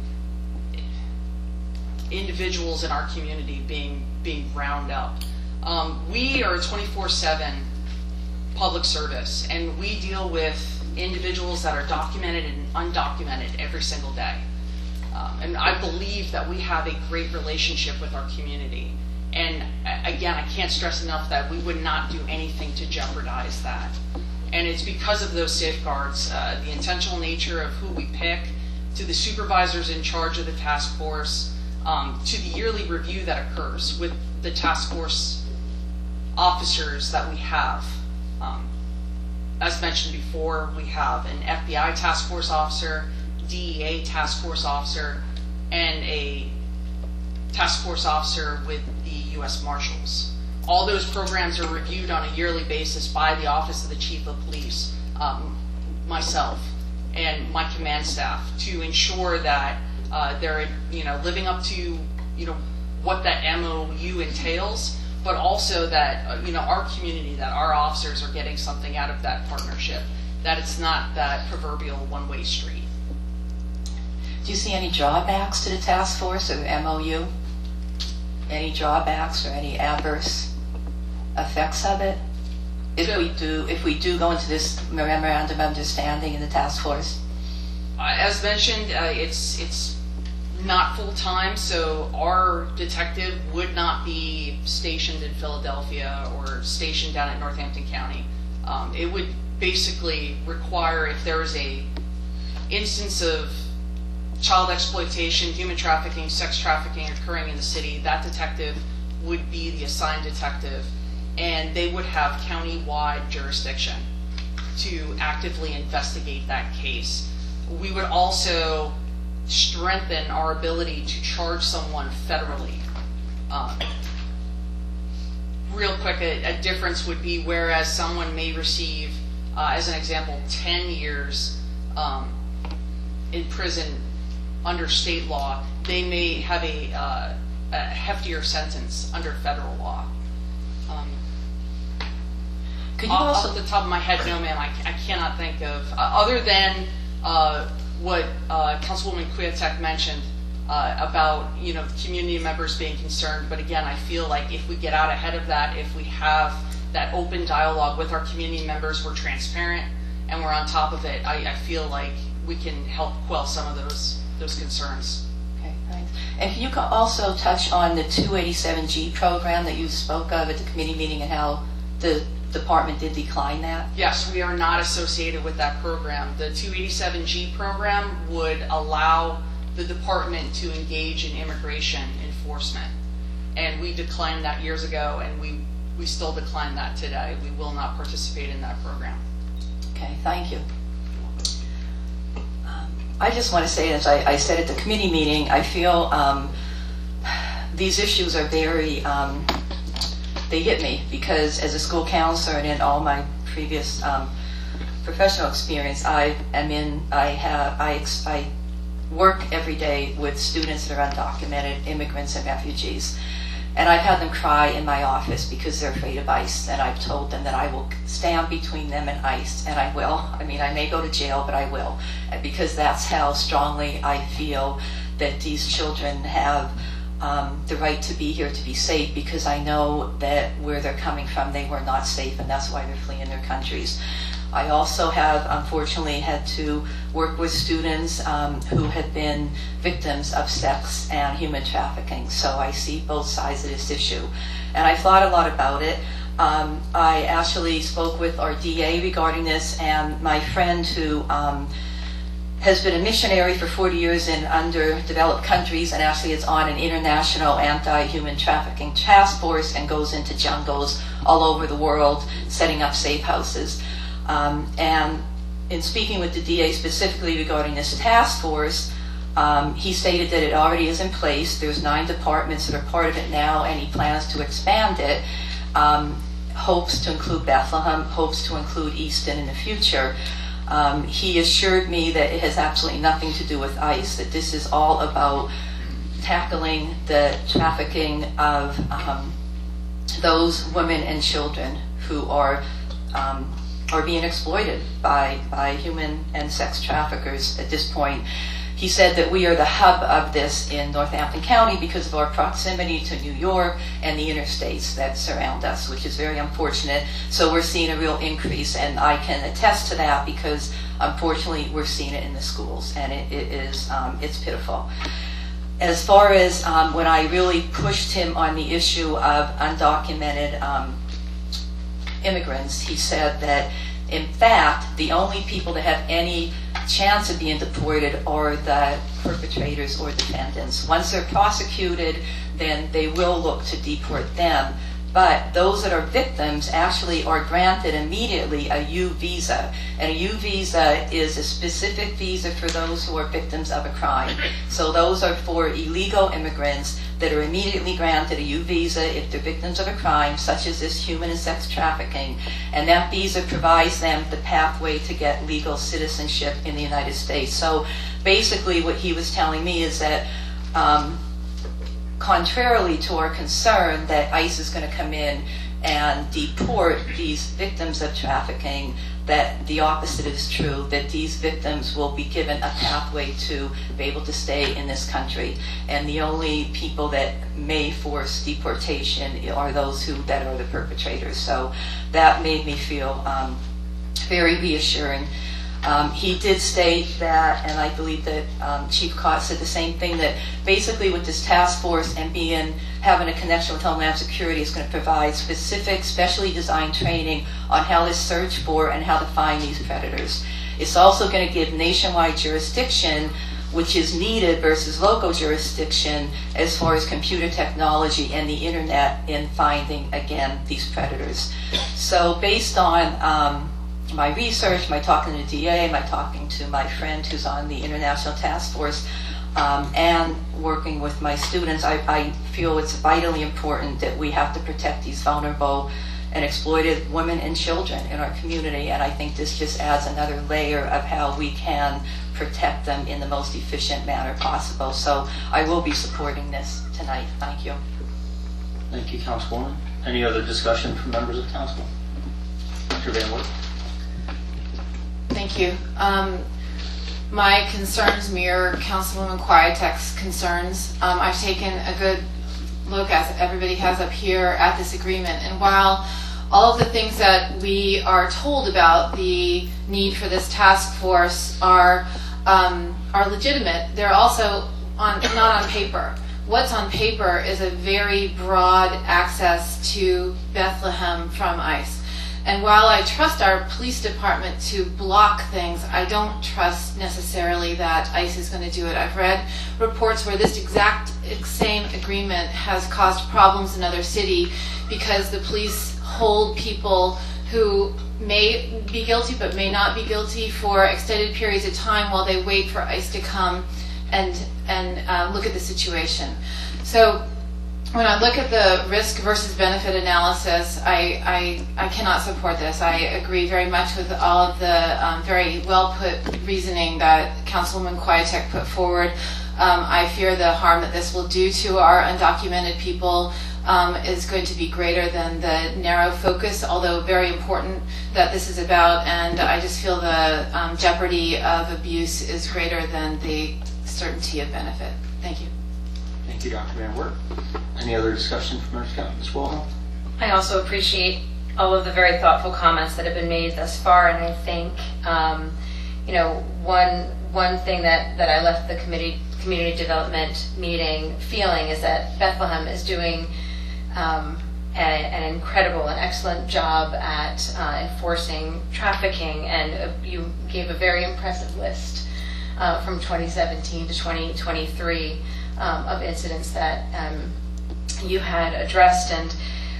individuals in our community being being round up. Um, we are a twenty-four seven public service, and we deal with individuals that are documented and undocumented every single day. Um, and I believe that we have a great relationship with our community. And again, I can't stress enough that we would not do anything to jeopardize that. And it's because of those safeguards, uh, the intentional nature of who we pick, to the supervisors in charge of the task force, um, to the yearly review that occurs with the task force officers that we have. Um, as mentioned before, we have an F B I task force officer, D E A task force officer, and a task force officer with the U S Marshals. All those programs are reviewed on a yearly basis by the Office of the Chief of Police, um, myself, and my command staff to ensure that uh, they're, you know, living up to, you know, what that M O U entails, but also that, uh, you know, our community, that our officers are getting something out of that partnership, that it's not that proverbial one-way street. Do you see any drawbacks to the task force or M O U? Any drawbacks or any adverse effects of it? If we do, if we do go into this memorandum of understanding in the task force? Uh, as mentioned, uh, it's it's not full time, so our detective would not be stationed in Philadelphia or stationed down at Northampton County. Um, it would basically require, if there is a instance of child exploitation, human trafficking, sex trafficking occurring in the city, that detective would be the assigned detective, and they would have county-wide jurisdiction to actively investigate that case. We would also strengthen our ability to charge someone federally. Um, real quick, a, a difference would be whereas someone may receive, uh, as an example, ten years um, in prison under state law, they may have a, uh, a heftier sentence under federal law. Um, Could you off, also, off the top of my head, no, ma'am, I, I cannot think of, uh, other than uh, what uh, Councilwoman Kwiatek mentioned uh, about, you know, community members being concerned. But again, I feel like if we get out ahead of that, if we have that open dialogue with our community members, we're transparent and we're on top of it, I, I feel like we can help quell some of those those concerns. Okay, thanks. And can you co- also touch on the two eighty-seven G program that you spoke of at the committee meeting and how the department did decline that? Yes, we are not associated with that program. The two eighty-seven G program would allow the department to engage in immigration enforcement. And we declined that years ago, and we, we still decline that today. We will not participate in that program. Okay, thank you. I just want to say, as I, I said at the committee meeting, I feel um, these issues are very, um, they hit me because as a school counselor and in all my previous um, professional experience, I am in, I have, I, I work every day with students that are undocumented, immigrants and refugees. And I've had them cry in my office because they're afraid of ICE, and I've told them that I will stand between them and ICE, and I will. I mean, I may go to jail, but I will, because that's how strongly I feel that these children have um, the right to be here, to be safe, because I know that where they're coming from, they were not safe, and that's why they're fleeing their countries. I also have, unfortunately, had to work with students um, who had been victims of sex and human trafficking. So I see both sides of this issue. And I thought a lot about it. Um, I actually spoke with our D A regarding this, and my friend who um, has been a missionary for forty years in underdeveloped countries and actually is on an international anti-human trafficking task force and goes into jungles all over the world setting up safe houses. Um, and in speaking with the D A specifically regarding this task force, um, he stated that it already is in place. There's nine departments that are part of it now, and he plans to expand it. Um, hopes to include Bethlehem, hopes to include Easton in the future. Um, he assured me that it has absolutely nothing to do with ICE, that this is all about tackling the trafficking of um, those women and children who are um, are being exploited by by human and sex traffickers at this point. He said that we are the hub of this in Northampton County because of our proximity to New York and the interstates that surround us, which is very unfortunate. So we're seeing a real increase, and I can attest to that because unfortunately we're seeing it in the schools, and it, it is um, it's pitiful. As far as um, when I really pushed him on the issue of undocumented um, immigrants, he said that in fact the only people that have any chance of being deported are the perpetrators or defendants. Once they're prosecuted, then they will look to deport them. But those that are victims actually are granted immediately a U visa. And a U visa is a specific visa for those who are victims of a crime. So those are for illegal immigrants that are immediately granted a U visa if they're victims of a crime, such as this human and sex trafficking. And that visa provides them the pathway to get legal citizenship in the United States. So basically what he was telling me is that um, contrarily to our concern that ICE is going to come in and deport these victims of trafficking, that the opposite is true, that these victims will be given a pathway to be able to stay in this country. And the only people that may force deportation are those who that are the perpetrators. So that made me feel um, very reassuring. Um, he did state that, and I believe that um, Chief Cott said the same thing, that basically with this task force and being having a connection with Homeland Security is going to provide specific, specially designed training on how to search for and how to find these predators. It's also going to give nationwide jurisdiction, which is needed versus local jurisdiction as far as computer technology and the internet in finding, again, these predators. So based on um, my research, my talking to the D A, my talking to my friend who's on the International Task Force, um, and working with my students, I, I feel it's vitally important that we have to protect these vulnerable and exploited women and children in our community. And I think this just adds another layer of how we can protect them in the most efficient manner possible. So I will be supporting this tonight. Thank you. Thank you, Councilwoman. Any other discussion from members of council? Mister Van Wert. Thank you. Um, my concerns mirror Councilwoman Quietek's concerns. Um, I've taken a good look, as everybody has up here, at this agreement. And while all of the things that we are told about the need for this task force are um, are legitimate, they're also on not on paper. What's on paper is a very broad access to Bethlehem from ICE. And while I trust our police department to block things, I don't trust necessarily that ICE is going to do it. I've read reports where this exact same agreement has caused problems in other city because the police hold people who may be guilty but may not be guilty for extended periods of time while they wait for ICE to come and, and uh, look at the situation. So when I look at the risk versus benefit analysis, I, I, I cannot support this. I agree very much with all of the um, very well put reasoning that Councilwoman Quietek put forward. Um, I fear the harm that this will do to our undocumented people um, is going to be greater than the narrow focus, although very important, that this is about. And I just feel the um, jeopardy of abuse is greater than the certainty of benefit. Thank you. Thank you, Doctor Van Wert. Any other discussion from Members County? Miz Wilhelm? I also appreciate all of the very thoughtful comments that have been made thus far, and I think, um, you know, one one thing that, that I left the committee community development meeting feeling is that Bethlehem is doing um, a, an incredible and excellent job at uh, enforcing trafficking, and uh, you gave a very impressive list uh, from twenty seventeen to twenty twenty-three. Um, of incidents that um, you had addressed, and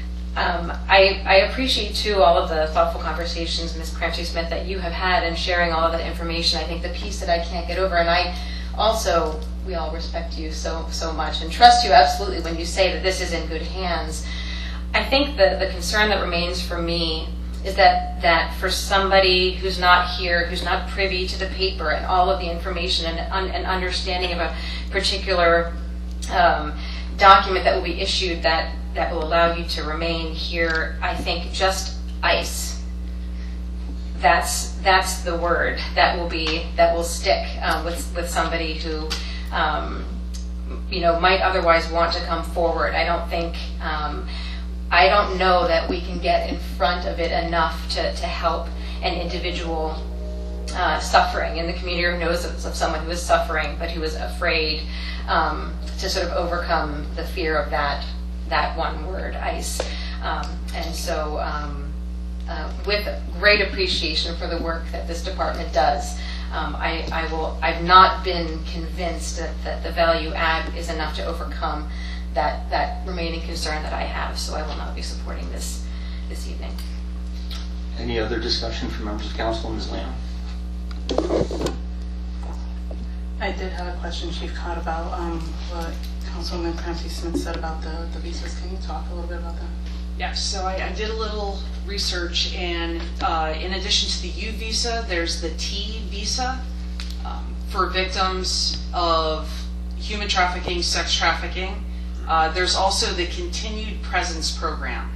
um, I, I appreciate too all of the thoughtful conversations, Miz Crabtree-Smith, that you have had in sharing all of that information. I think the piece that I can't get over, and I also, we all respect you so so much and trust you absolutely when you say that this is in good hands. I think the, the concern that remains for me is that, that for somebody who's not here, who's not privy to the paper and all of the information and an understanding of a particular um, document that will be issued that, that will allow you to remain here, I think just ICE. That's that's the word that will be that will stick um, with with somebody who um, you know might otherwise want to come forward. I don't think um, I don't know that we can get in front of it enough to to help an individual uh, suffering in the community or knows of, of someone who is suffering but who is afraid um, to sort of overcome the fear of that that one word, ICE. Um, and so. Um, Uh, with great appreciation for the work that this department does. Um, I, I will, I've not been convinced that, that the value add is enough to overcome that, that remaining concern that I have, so I will not be supporting this this evening. Any other discussion from members of council? Miz Lamb? I did have a question, Chief Cott, about um, what Councilwoman Clancy Smith said about the, the visas. Can you talk a little bit about that? Yes, so I, I did a little research, and uh, in addition to the U visa, there's the T visa um, for victims of human trafficking, sex trafficking. Uh, there's also the Continued Presence Program,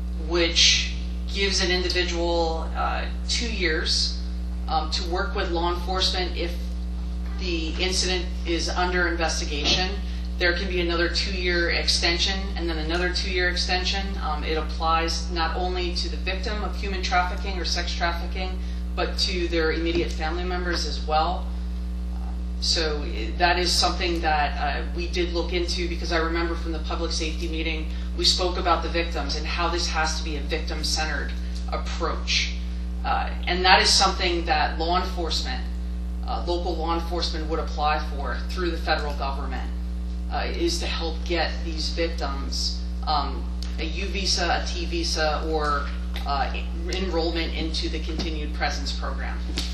which gives an individual uh, two years um, to work with law enforcement if the incident is under investigation. There can be another two-year extension and then another two-year extension. Um, it applies not only to the victim of human trafficking or sex trafficking, but to their immediate family members as well. Um, so it, that is something that uh, we did look into, because I remember from the public safety meeting, we spoke about the victims and how this has to be a victim-centered approach. Uh, and that is something that law enforcement, uh, local law enforcement would apply for through the federal government. Uh, is to help get these victims um, a U visa, a T visa, or uh, enrollment into the Continued Presence Program.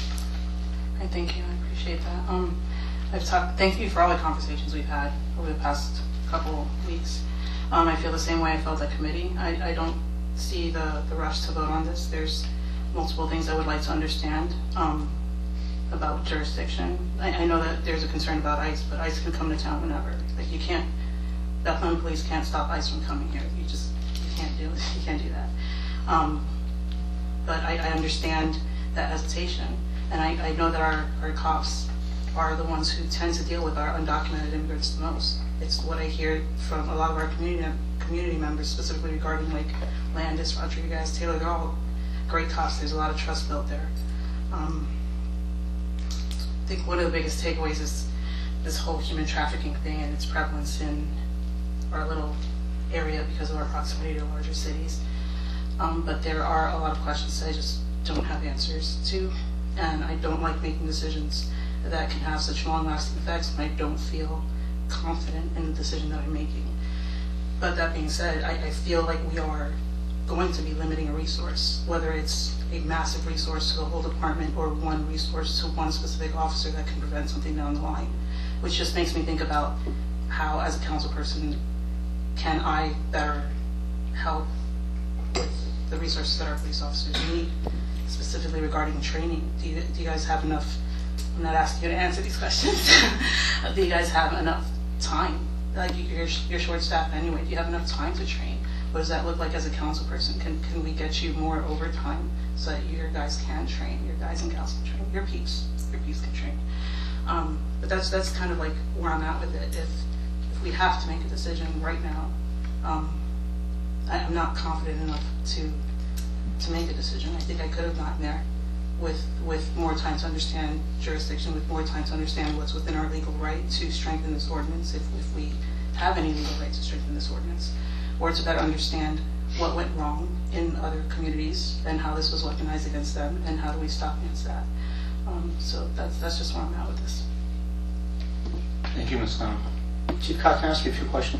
Right, thank you. I appreciate that. Um, I've talked. Thank you for all the conversations we've had over the past couple weeks. Um, I feel the same way I felt at committee. I, I don't see the, the rush to vote on this. There's multiple things I would like to understand. Um, about jurisdiction. I, I know that there's a concern about ICE, but ICE can come to town whenever. Like you can't, Bethlehem police can't stop ICE from coming here. You just, you can't do it. You can't do that. Um, but I, I understand that hesitation, and I, I know that our, our cops are the ones who tend to deal with our undocumented immigrants the most. It's what I hear from a lot of our community community members, specifically regarding like Landis, Rodriguez, Taylor. They're all great cops. There's a lot of trust built there. Um, I think one of the biggest takeaways is this whole human trafficking thing and its prevalence in our little area because of our proximity to larger cities. Um, but there are a lot of questions that I just don't have answers to, and I don't like making decisions that can have such long-lasting effects, and I don't feel confident in the decision that I'm making. But that being said, I, I feel like we are going to be limiting a resource, whether it's a massive resource to the whole department or one resource to one specific officer that can prevent something down the line, which just makes me think about how, as a council person, can I better help with the resources that our police officers need, specifically regarding training. Do you, do you guys have enough, I'm not asking you to answer these questions, do you guys have enough time? Like you're, you're short-staffed anyway, do you have enough time to train? What does that look like as a council person? Can can we get you more overtime so that your guys can train, your guys and gals can train, your peeps, your peeps can train? Um, but that's that's kind of like where I'm at with it. If if we have to make a decision right now, um, I, I'm not confident enough to to make a decision. I think I could have gotten there with with more time to understand jurisdiction, with more time to understand what's within our legal right to strengthen this ordinance, if if we have any legal right to strengthen this ordinance, or to better understand what went wrong in other communities and how this was weaponized against them and how do we stop against that. Um, so that's that's just where I'm at with this. Thank you, Miz Lamb. Chief Cott, can I ask you a few questions?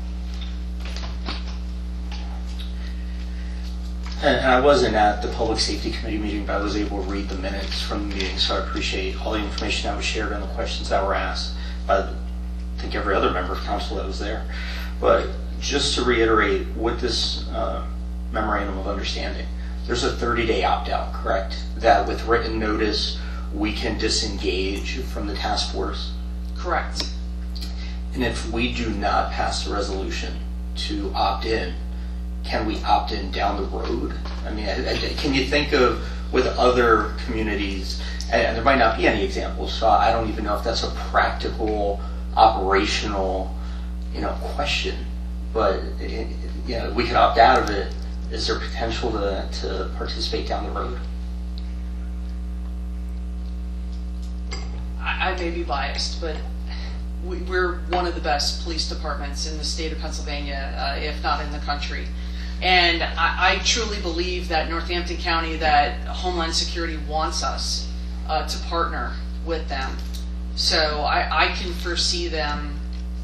And I wasn't at the Public Safety Committee meeting, but I was able to read the minutes from the meeting, so I appreciate all the information that was shared and the questions that were asked by, I think, every other member of council that was there. But just to reiterate, with this uh, memorandum of understanding, there's a thirty-day opt-out, correct? That with written notice, we can disengage from the task force? Correct. And if we do not pass the resolution to opt in, can we opt in down the road? I mean, can you think of with other communities, and there might not be any examples, so I don't even know if that's a practical, operational, you know, question, but it, you know, we could opt out of it. Is there potential to, to participate down the road? I, I may be biased, but we, we're one of the best police departments in the state of Pennsylvania, uh, if not in the country. And I, I truly believe that Northampton County, that Homeland Security wants us uh, to partner with them. So I, I can foresee them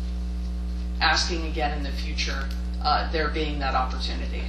asking again in the future, uh, there being that opportunity.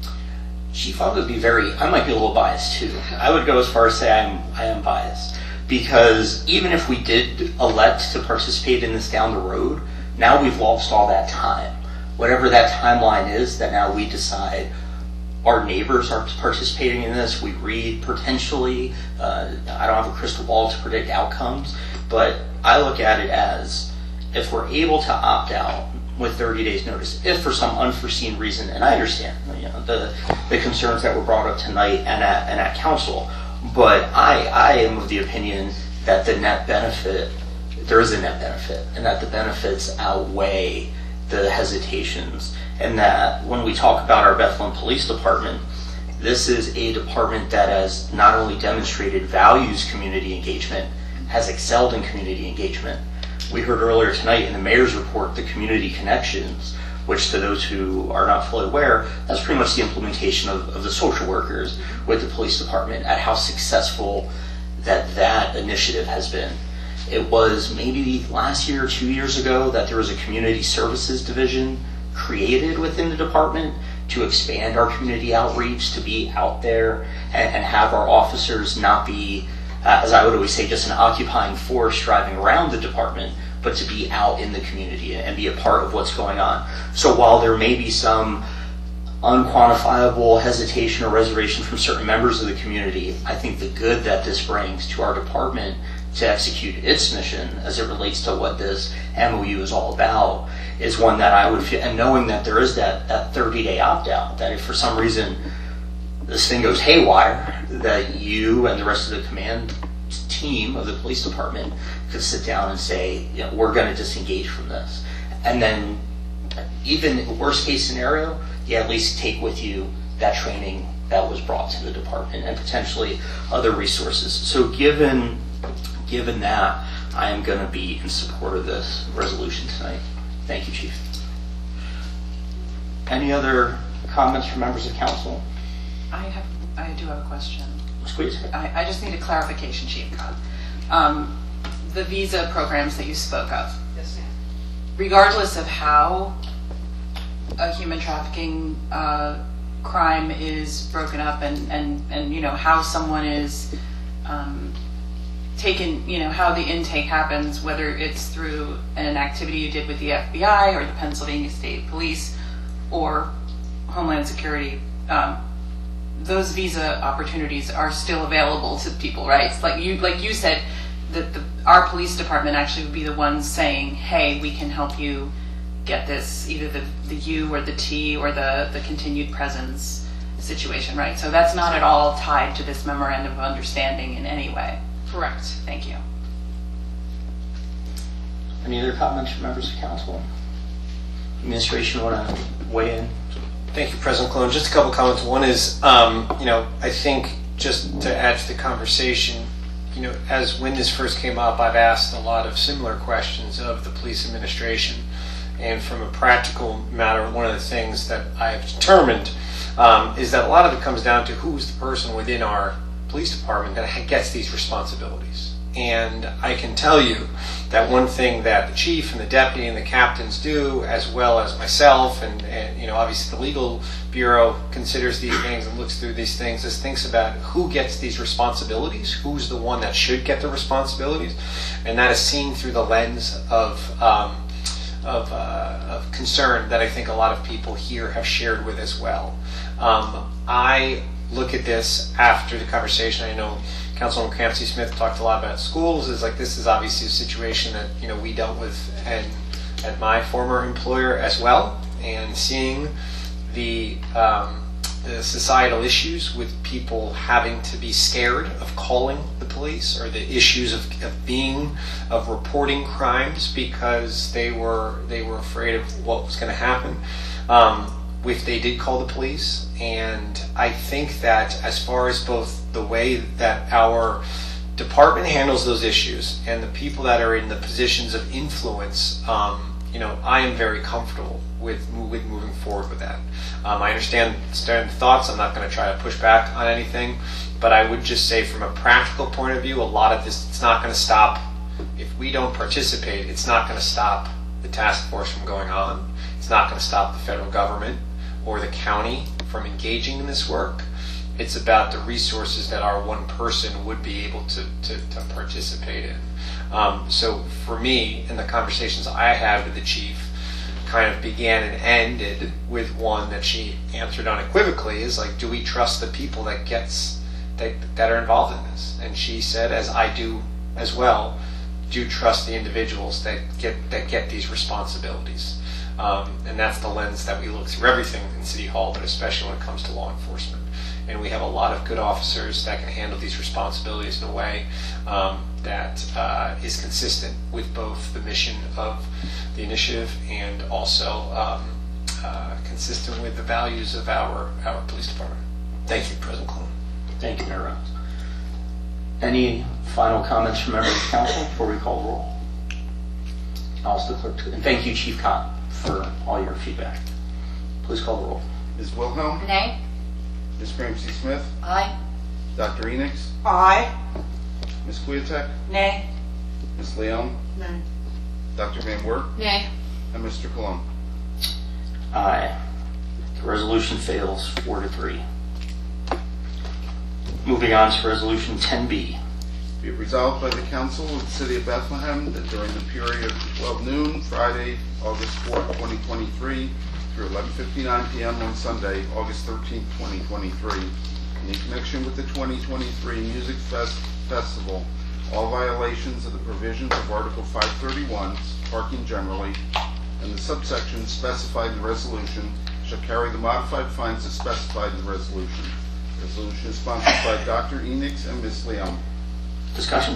Chief, I would be very, I might be a little biased too. I would go as far as say I am, I am biased. Because even if we did elect to participate in this down the road, now we've lost all that time. Whatever that timeline is that now we decide our neighbors are participating in this, we read potentially, uh, I don't have a crystal ball to predict outcomes, but I look at it as if we're able to opt out with thirty days notice, if for some unforeseen reason, and I understand you know, the, the concerns that were brought up tonight and at, and at council, but I, I am of the opinion that the net benefit, there is a net benefit, and that the benefits outweigh the hesitations, and that when we talk about our Bethlehem Police Department, this is a department that has not only demonstrated values community engagement, has excelled in community engagement. We heard earlier tonight in the mayor's report, the community connections, which to those who are not fully aware, that's pretty much the implementation of, of the social workers with the police department, at how successful that that initiative has been. It was maybe last year or two years ago that there was a community services division created within the department to expand our community outreach, to be out there and, and have our officers not be, uh, as I would always say, just an occupying force driving around the department, but to be out in the community and be a part of what's going on. So while there may be some unquantifiable hesitation or reservation from certain members of the community, I think the good that this brings to our department to execute its mission as it relates to what this M O U is all about is one that I would feel, and knowing that there is that, that thirty-day opt-out, that if for some reason this thing goes haywire, that you and the rest of the command team of the police department could sit down and say, you know, we're going to disengage from this. And then even worst case scenario, you at least take with you that training that was brought to the department and potentially other resources. So given Given that, I am going to be in support of this resolution tonight. Thank you, Chief. Any other comments from members of council? I have, I do have a question. Please. I, I just need a clarification, Chief Cobb. Um, the visa programs that you spoke of. Yes, ma'am. Regardless of how a human trafficking uh, crime is broken up, and, and, and you know how someone is. Um, taken, you know, how the intake happens, whether it's through an activity you did with the F B I or the Pennsylvania State Police or Homeland Security, um, those visa opportunities are still available to people, right? It's like you, like you said, that the, our police department actually would be the ones saying, hey, we can help you get this, either the, the U or the T or the, the continued presence situation, right? So that's not at all tied to this memorandum of understanding in any way. Correct. Thank you. Any other comments from members of council? Administration want to weigh in? Thank you, President Cologne. Just a couple comments. One is, um, you know, I think just to add to the conversation, you know, as when this first came up, I've asked a lot of similar questions of the police administration. And from a practical matter, one of the things that I've determined um, is that a lot of it comes down to who's the person within our police department that gets these responsibilities. And I can tell you that one thing that the chief and the deputy and the captains do, as well as myself, and, and you know, obviously the legal bureau considers these things and looks through these things, is thinks about who gets these responsibilities, who's the one that should get the responsibilities, and that is seen through the lens of um, of, uh, of concern that I think a lot of people here have shared with as well. Um, I look at this after the conversation. I know Councilwoman Campsie-Smith talked a lot about schools. Is like this is obviously a situation that you know we dealt with and at my former employer as well, and seeing the um, the societal issues with people having to be scared of calling the police, or the issues of, of being of reporting crimes because they were they were afraid of what was going to happen um, if they did call the police. And I think that as far as both the way that our department handles those issues and the people that are in the positions of influence, um, you know, I am very comfortable with with moving forward with that. Um, I understand, understand the thoughts. I'm not going to try to push back on anything, but I would just say from a practical point of view, a lot of this, it's not going to stop. If we don't participate, it's not going to stop the task force from going on. It's not going to stop the federal government or the county from engaging in this work. It's about the resources that our one person would be able to, to, to participate in. Um, so for me, in the conversations I had with the chief, kind of began and ended with one that she answered unequivocally, is like, do we trust the people that gets that, that are involved in this? And she said, as I do as well, do trust the individuals that get that get these responsibilities. Um, and that's the lens that we look through everything in City Hall, but especially when it comes to law enforcement. And we have a lot of good officers that can handle these responsibilities in a way um, that uh, is consistent with both the mission of the initiative and also um, uh, consistent with the values of our, our police department. Thank you, President Clune. Thank you, Mayor Reynolds. Any final comments from members of the council before we call the roll? I'll ask the clerk to, and thank you, Chief Cotton, for all your feedback. Please call the roll. Miz Wilhelm? Nay. Miz Ramsey Smith? Aye. Doctor Enix? Aye. Miz Kwiatek? Nay. Miz Leon? Nay. Doctor Van Wert? Nay. And Mister Cologne? Aye. The resolution fails four to three. Moving on to resolution ten B. Be it resolved by the Council of the City of Bethlehem that during the period of twelve noon, Friday, August fourth, twenty twenty-three, through eleven fifty-nine p m on Sunday, August thirteenth, twenty twenty-three, in connection with the twenty twenty-three Music Fest Festival, all violations of the provisions of Article five thirty-one, parking generally, and the subsections specified in the resolution shall carry the modified fines as specified in the resolution. Resolution is sponsored by Doctor Enix and Miz Leon. Discussion?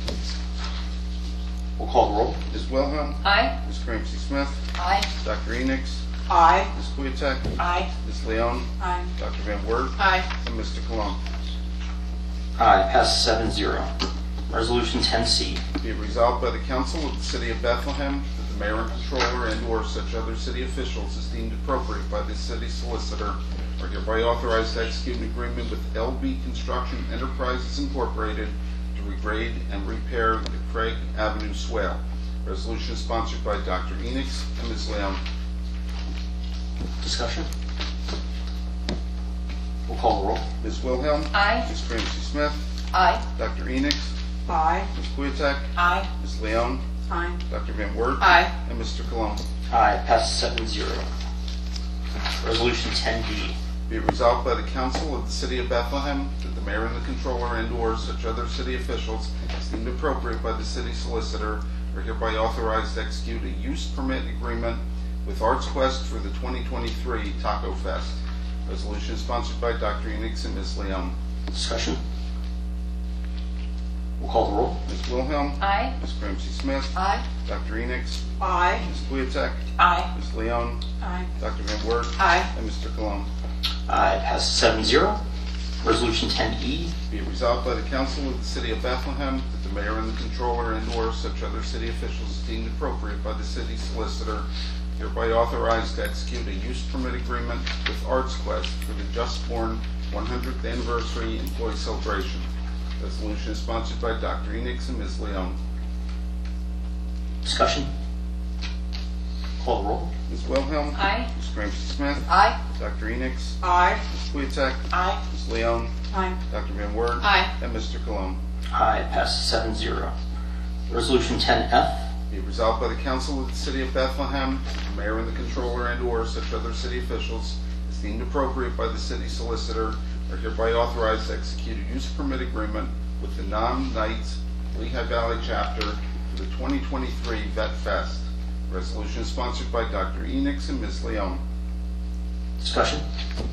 We'll call the roll. Miz Wilhelm? Aye. Miz Ramsey Smith? Aye. Doctor Enix? Aye. Miz Kwiatek? Aye. Miz Leon? Aye. Doctor Van Wert? Aye. And Mister Cologne? Aye. Passes seven zero. Resolution ten C. Be it resolved by the Council of the City of Bethlehem that the Mayor and Controller and/or such other city officials as deemed appropriate by the City Solicitor are hereby authorized to execute an agreement with L B Construction Enterprises Incorporated to regrade and repair the Craig Avenue swale. Resolution is sponsored by Doctor Enix and Miz Leon. Discussion? We'll call the roll. Miz Wilhelm? Aye. Miz Ramsey Smith? Aye. Doctor Enix? Aye. Miz Kwiatek? Aye. Miz Leon? Aye. Doctor Van Wert? Aye. And Mister Cologne? Aye. Passes seven zero. Resolution ten D. Be it resolved by the Council of the City of Bethlehem that the Mayor and the Controller and/or such other city officials as deemed appropriate by the City Solicitor are hereby authorized to execute a use permit agreement with Arts Quest for the twenty twenty-three Taco Fest. Resolution is sponsored by Doctor Enix and Miz Leon. Discussion? We'll call the roll. Miz Wilhelm? Aye. Miz Ramsey Smith? Aye. Doctor Enix? Aye. Miz Kwiatek? Aye. Miz Leon? Aye. Doctor Van Wert? Aye. And Mister Cologne? Aye. Passes seven zero. Resolution ten E. Be it resolved by the Council of the City of Bethlehem that the Mayor and the Controller and/or such other city officials as deemed appropriate by the City Solicitor hereby authorized to execute a use permit agreement with Arts Quest for the Just Born one hundredth Anniversary Employee Celebration. Resolution is sponsored by Doctor Enix and Miz Leon. Discussion? Call the roll. Miz Wilhelm? Aye. Miz Ramsey Smith? Aye. Doctor Enix? Aye. Miz Kwiatek? Aye. Miz Leon? Aye. Doctor Van Wert? Aye. And Mister Cologne? Aye. Passes seven zero. Resolution ten F. Be it resolved by the Council of the City of Bethlehem, the Mayor and the Controller and/or such other city officials as deemed appropriate by the City Solicitor are hereby authorized to execute a use permit agreement with the Non Knights Lehigh Valley Chapter for the twenty twenty-three Vet Fest. Resolution is sponsored by Doctor Enix and Miz Leon. Discussion?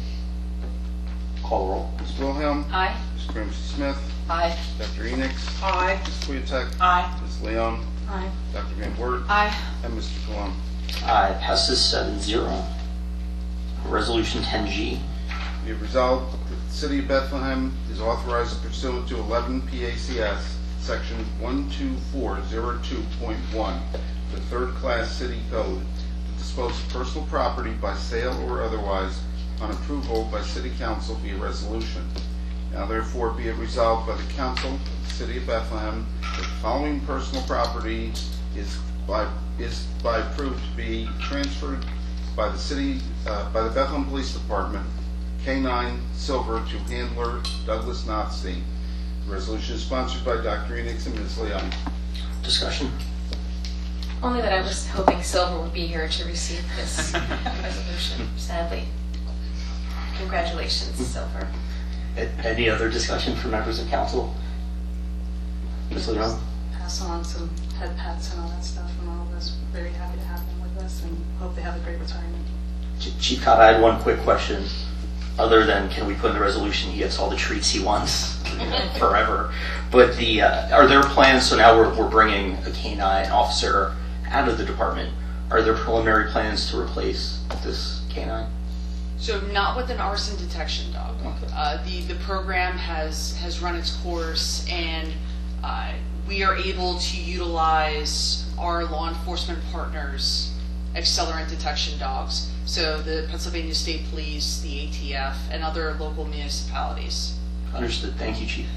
Call the roll. Miz Wilhelm. Aye. Miz Ramsey Smith. Aye. Doctor Enix. Aye. Miz Queeteck. Aye. Miz Leon. Aye. Doctor Van Wert. Aye. And Mister Cologne. Aye. Passes seven zero. Resolution ten G. Be it resolved that the City of Bethlehem is authorized pursuant to eleven P A C S, Section one two four zero two point one, the third-class city code, to dispose of personal property by sale or otherwise on approval by City Council via resolution. Now therefore be it resolved by the Council of the City of Bethlehem that the following personal property is by is by approved to be transferred by the city uh, by the Bethlehem Police Department K nine Silver to handler Douglas Nothstein. The resolution is sponsored by Doctor Enix and Miz Leon. Discussion? Only that I was hoping Silver would be here to receive this resolution, sadly. Congratulations, Silver. Any other discussion for members of council? Miz Leon? Pass on some head pats and all that stuff, and all of us very happy to have them with us, and hope they have a great retirement. Chief Cobb, I had one quick question. Other than can we put in the resolution he gets all the treats he wants forever? But the uh, are there plans? So now we're we're bringing a K nine officer out of the department. Are there preliminary plans to replace this K nine? So not with an arson detection dog. Uh, the the program has has run its course, and uh, we are able to utilize our law enforcement partners' accelerant detection dogs. So the Pennsylvania State Police, the A T F, and other local municipalities. Understood. Thank you, Chief.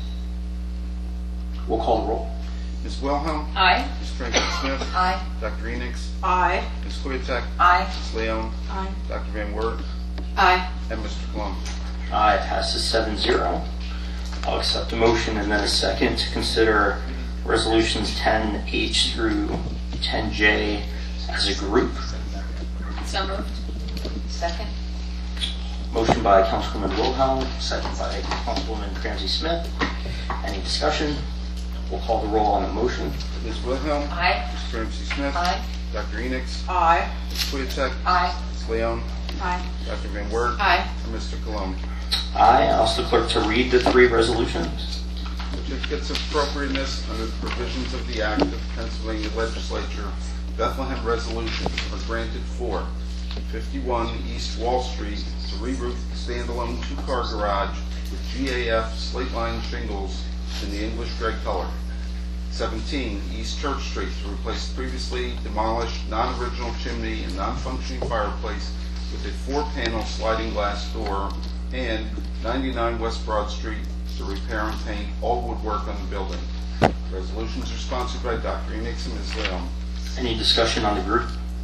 We'll call the roll. Miz Wilhelm. Aye. Miz Franklin Smith. Aye. Doctor Enix. Aye. Miz Queeteck. Aye. Miz Leon. Aye. Doctor Van Wert. Aye. And Mister Cologne. Aye. Passes seven zero. I'll accept a motion and then a second to consider resolutions ten H through ten J as a group. So moved. Second. Motion by Councilwoman Wilhelm, second by Councilwoman Ramsey Smith. Any discussion? We'll call the roll on the motion. Miz Wilhelm. Aye. Miz Ramsey Smith. Aye. Doctor Enix. Aye. Miz Queeteck. Aye. Miz Leon. Aye. Doctor Van Wert. Aye. And Mister Cologne. Aye. I'll ask the clerk to read the three resolutions. Certificates of appropriateness under the provisions of the Act of Pennsylvania Legislature, Bethlehem resolutions are granted for fifty-one East Wall Street to re-roof the standalone two-car garage with G A F slate line shingles in the English gray color. seventeen East Church Street to replace the previously demolished non-original chimney and non-functioning fireplace with a four-panel sliding glass door. And ninety-nine West Broad Street to repair and paint all woodwork on the building. Resolutions are sponsored by Doctor Enix and Miz Leon. Any discussion on the group?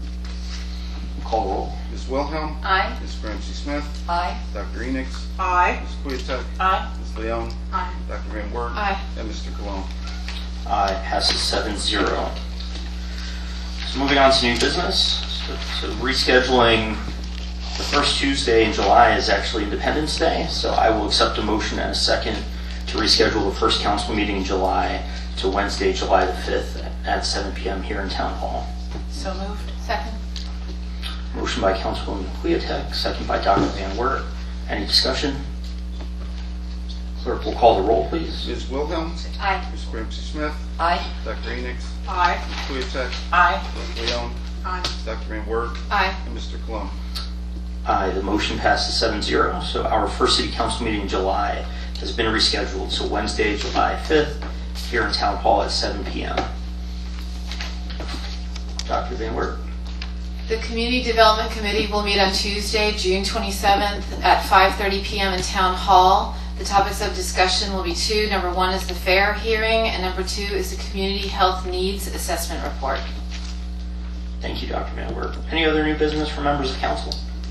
Call the roll. Miz Wilhelm. Aye. Miz Ramsey Smith. Aye. Doctor Enix. Aye. Miz Queeteck. Aye. Miz Leon. Aye. Doctor Van Wert. Aye. And Mister Cologne. Aye. Passes seven zero. So moving on to new business. So, so rescheduling the first Tuesday in July is actually Independence Day, so I will accept a motion and a second to reschedule the first council meeting in July to Wednesday, July the fifth at seven p.m. here in Town Hall. So moved. Second. Motion by Councilwoman Queeteck, second by Doctor Van Wert. Any discussion? Clerk will call the roll, please. Miz Wilhelm. Aye. Miz Ramsey Smith. Aye. Doctor Enix. Aye. Miz Queeteck. Aye. Miz Leon. Aye. Doctor Van Wert. Aye. And Mister Cologne. Aye, the motion passes seven zero. So our first city council meeting in July has been rescheduled to Wednesday, July fifth, here in Town Hall at seven p.m. Doctor Van Wert. The Community Development Committee will meet on Tuesday, June twenty-seventh at five thirty p.m. in Town Hall. The topics of discussion will be two. Number one is the fair hearing, and number two is the Community Health Needs Assessment Report. Thank you, Doctor Van Wert. Any other new business for members of council?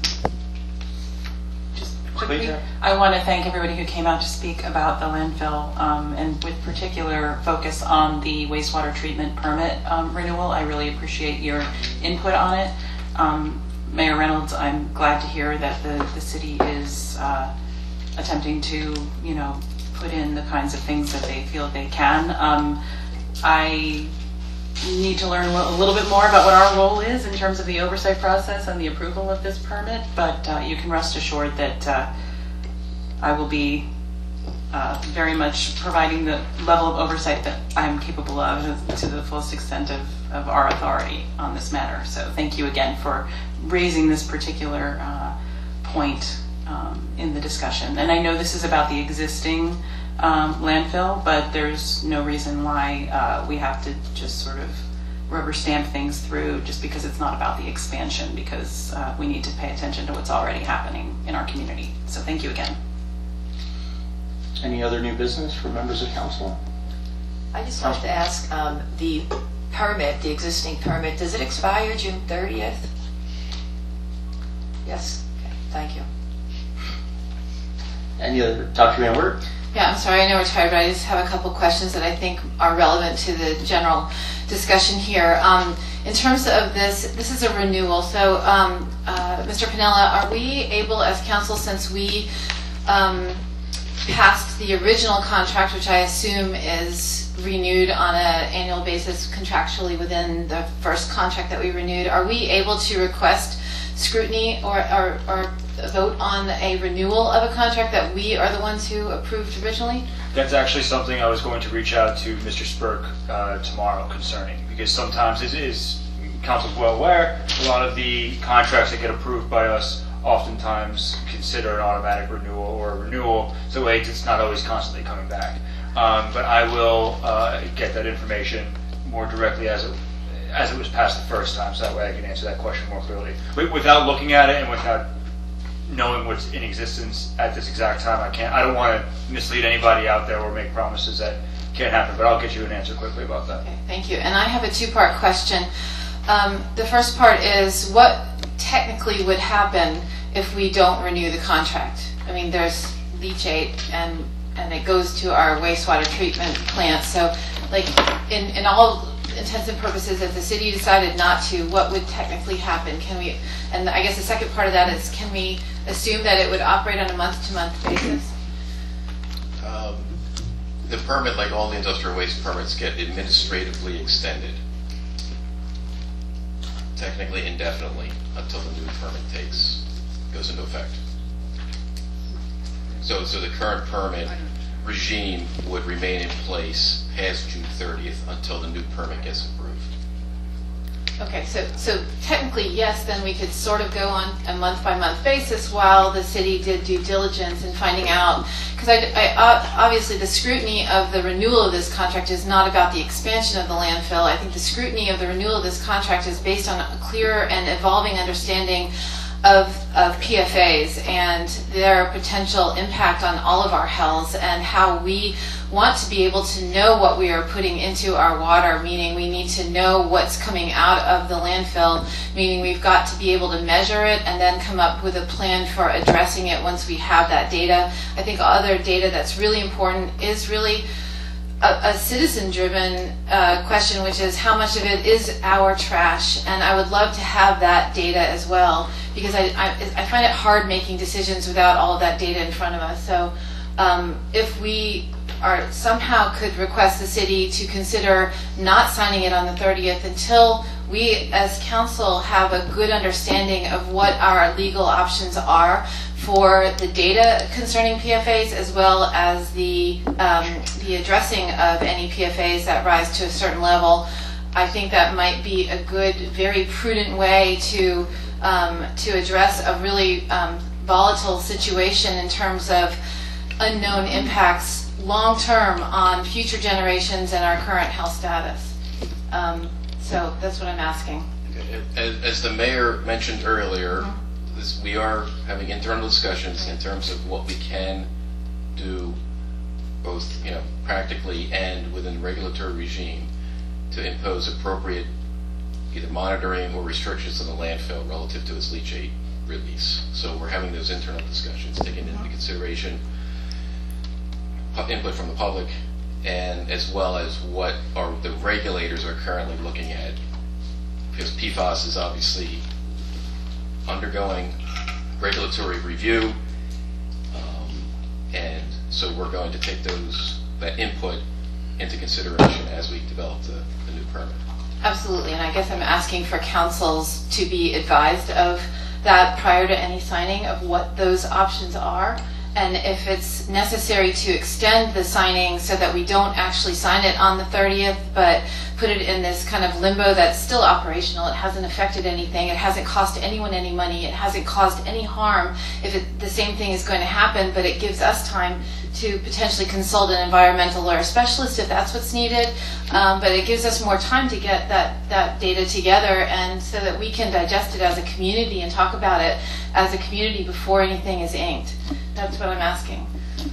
Quickly, I want to thank everybody who came out to speak about the landfill, um, and with particular focus on the wastewater treatment permit um, renewal. I really appreciate your input on it. Um, Mayor Reynolds, I'm glad to hear that the, the city is uh, attempting to, you know, put in the kinds of things that they feel they can. Um, I need to learn a little bit more about what our role is in terms of the oversight process and the approval of this permit, but uh, you can rest assured that uh, I will be uh, very much providing the level of oversight that I'm capable of to the fullest extent of, of our authority on this matter. So thank you again for raising this particular uh, point um, in the discussion. And I know this is about the existing um, landfill, but there's no reason why uh, we have to just sort of rubber stamp things through just because it's not about the expansion, because uh, we need to pay attention to what's already happening in our community. So thank you again. Any other new business for members of council? I just wanted to ask, um, the permit, the existing permit, does it expire June thirtieth? Yes? Okay, thank you. Any other, Doctor Van Wert? Yeah, I'm sorry, I know we're tired, but I just have a couple questions that I think are relevant to the general discussion here. Um, in terms of this, this is a renewal, so um, uh, Mister Pinella, are we able as council, since we um, passed the original contract, which I assume is renewed on an annual basis contractually within the first contract that we renewed, are we able to request scrutiny or, or, or vote on a renewal of a contract that we are the ones who approved originally? That's actually something I was going to reach out to Mister Spurk uh, tomorrow concerning, because sometimes it is, council's well aware, a lot of the contracts that get approved by us oftentimes consider an automatic renewal or a renewal, so it's not always constantly coming back. Um, but I will uh, get that information more directly as it as it was passed the first time, so that way I can answer that question more clearly. Without looking at it and without knowing what's in existence at this exact time, I can't. I don't want to mislead anybody out there or make promises that can't happen. But I'll get you an answer quickly about that. Okay, thank you. And I have a two-part question. Um, the first part is, what technically would happen if we don't renew the contract? I mean, there's leachate and and it goes to our wastewater treatment plant. So, like, in in all intents and purposes, if the city decided not to, what would technically happen? Can we, and I guess the second part of that is, can we assume that it would operate on a month-to-month basis? Um, the permit, like all the industrial waste permits, get administratively extended, technically indefinitely, until the new permit takes goes into effect. So, so the current permit regime would remain in place past June thirtieth until the new permit gets approved. Okay, so so technically, yes, then we could sort of go on a month-by-month basis while the city did due diligence in finding out, because I, I, uh, obviously the scrutiny of the renewal of this contract is not about the expansion of the landfill. I think the scrutiny of the renewal of this contract is based on a clear and evolving understanding of, of P F As and their potential impact on all of our health, and how we want to be able to know what we are putting into our water, meaning we need to know what's coming out of the landfill, meaning we've got to be able to measure it and then come up with a plan for addressing it once we have that data. I think other data that's really important is really a, a citizen-driven uh, question, which is how much of it is our trash, and I would love to have that data as well, because I, I, I find it hard making decisions without all of that data in front of us. So um, if we are somehow could request the city to consider not signing it on the thirtieth until we as council have a good understanding of what our legal options are for the data concerning P F As, as well as the um, the addressing of any P F As that rise to a certain level. I think that might be a good, very prudent way to um, to address a really um, volatile situation in terms of unknown impacts long term on future generations and our current health status. Um, so that's what I'm asking. Okay. As, as the mayor mentioned earlier, mm-hmm. this, we are having internal discussions in terms of what we can do, both you know practically and within the regulatory regime, to impose appropriate either monitoring or restrictions on the landfill relative to its leachate release. So we're having those internal discussions, taking into consideration input from the public, and as well as what are the regulators are currently looking at, because P FAS is obviously undergoing regulatory review, um, and so we're going to take those that input into consideration as we develop the, the new permit. Absolutely, and I guess I'm asking for councils to be advised of that prior to any signing of what those options are, and if it's necessary to extend the signing so that we don't actually sign it on the thirtieth, but put it in this kind of limbo that's still operational. It hasn't affected anything. It hasn't cost anyone any money. It hasn't caused any harm if it, the same thing is going to happen, but it gives us time to potentially consult an environmental or a specialist if that's what's needed. Um, but it gives us more time to get that, that data together, and so that we can digest it as a community and talk about it as a community before anything is inked. That's what I'm asking.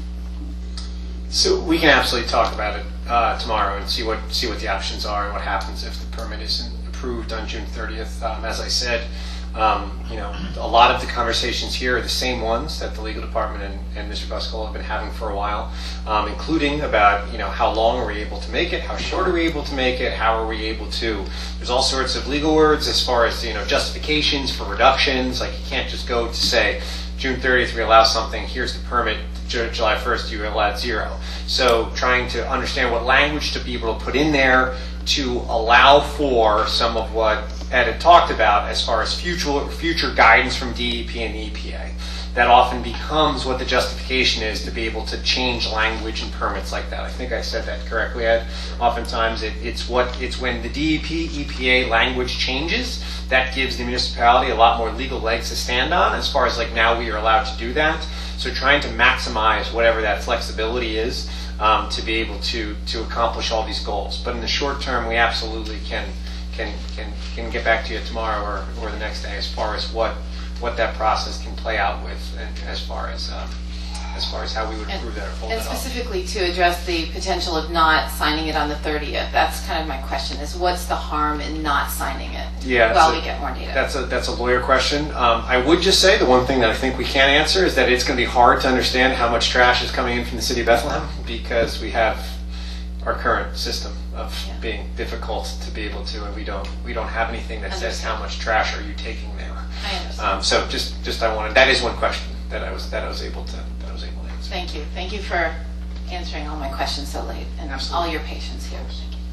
So we can absolutely talk about it uh, tomorrow and see what see what the options are and what happens if the permit isn't approved on June thirtieth. Um, as I said, um, you know, a lot of the conversations here are the same ones that the legal department and, and Mister Buscolo have been having for a while, um, including about, you know, how long are we able to make it, how short are we able to make it, how are we able to. There's all sorts of legal words as far as, you know, justifications for reductions. Like, you can't just go to say June thirtieth we allow something, here's the permit, July first you allowed zero. So trying to understand what language to be able to put in there to allow for some of what Ed had talked about as far as future future guidance from D E P and E P A. That often becomes what the justification is to be able to change language in permits like that. I think I said that correctly, Ed. Oftentimes it, it's what it's when the D E P, E P A language changes that gives the municipality a lot more legal legs to stand on as far as, like, now we are allowed to do that. So trying to maximize whatever that flexibility is um, to be able to to accomplish all these goals. But in the short term, we absolutely can can can can get back to you tomorrow or, or the next day as far as what what that process can play out with, and as far as um, as far as how we would approve that or hold And that off. specifically to address the potential of not signing it on the thirtieth, that's kind of my question, is what's the harm in not signing it Yeah, while so we get more data? That's a that's a lawyer question. Um, I would just say the one thing that I think we can answer is that it's going to be hard to understand how much trash is coming in from the city of Bethlehem, because we have our current system of Yeah. being difficult to be able to, and we don't we don't have anything that says how much trash are you taking there. I understand. Um, so just just I wanted that is one question that I was that I was able to that I was able to answer. Thank you. Thank you for answering all my questions so late, and all your patience here.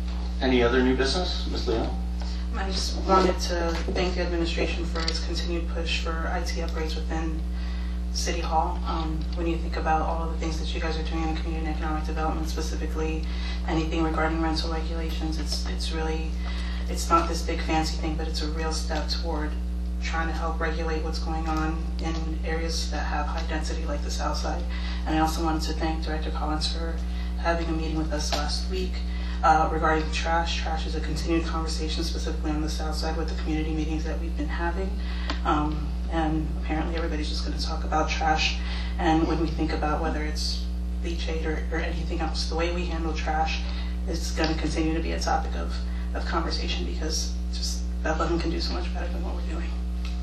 Any other new business, Miz Leon? I just wanted to thank the administration for its continued push for I T upgrades within City Hall. Um, when you think about all of the things that you guys are doing in community and economic development, specifically anything regarding rental regulations, it's it's really, it's not this big fancy thing, but it's a real step toward trying to help regulate what's going on in areas that have high density like the South Side. And I also wanted to thank Director Collins for having a meeting with us last week uh, regarding trash. Trash is a continued conversation specifically on the South Side with the community meetings that we've been having. Um, and apparently everybody's just going to talk about trash. And when we think about whether it's leachate or, or anything else, the way we handle trash is going to continue to be a topic of, of conversation, because just Bethlehem can do so much better than what we're doing.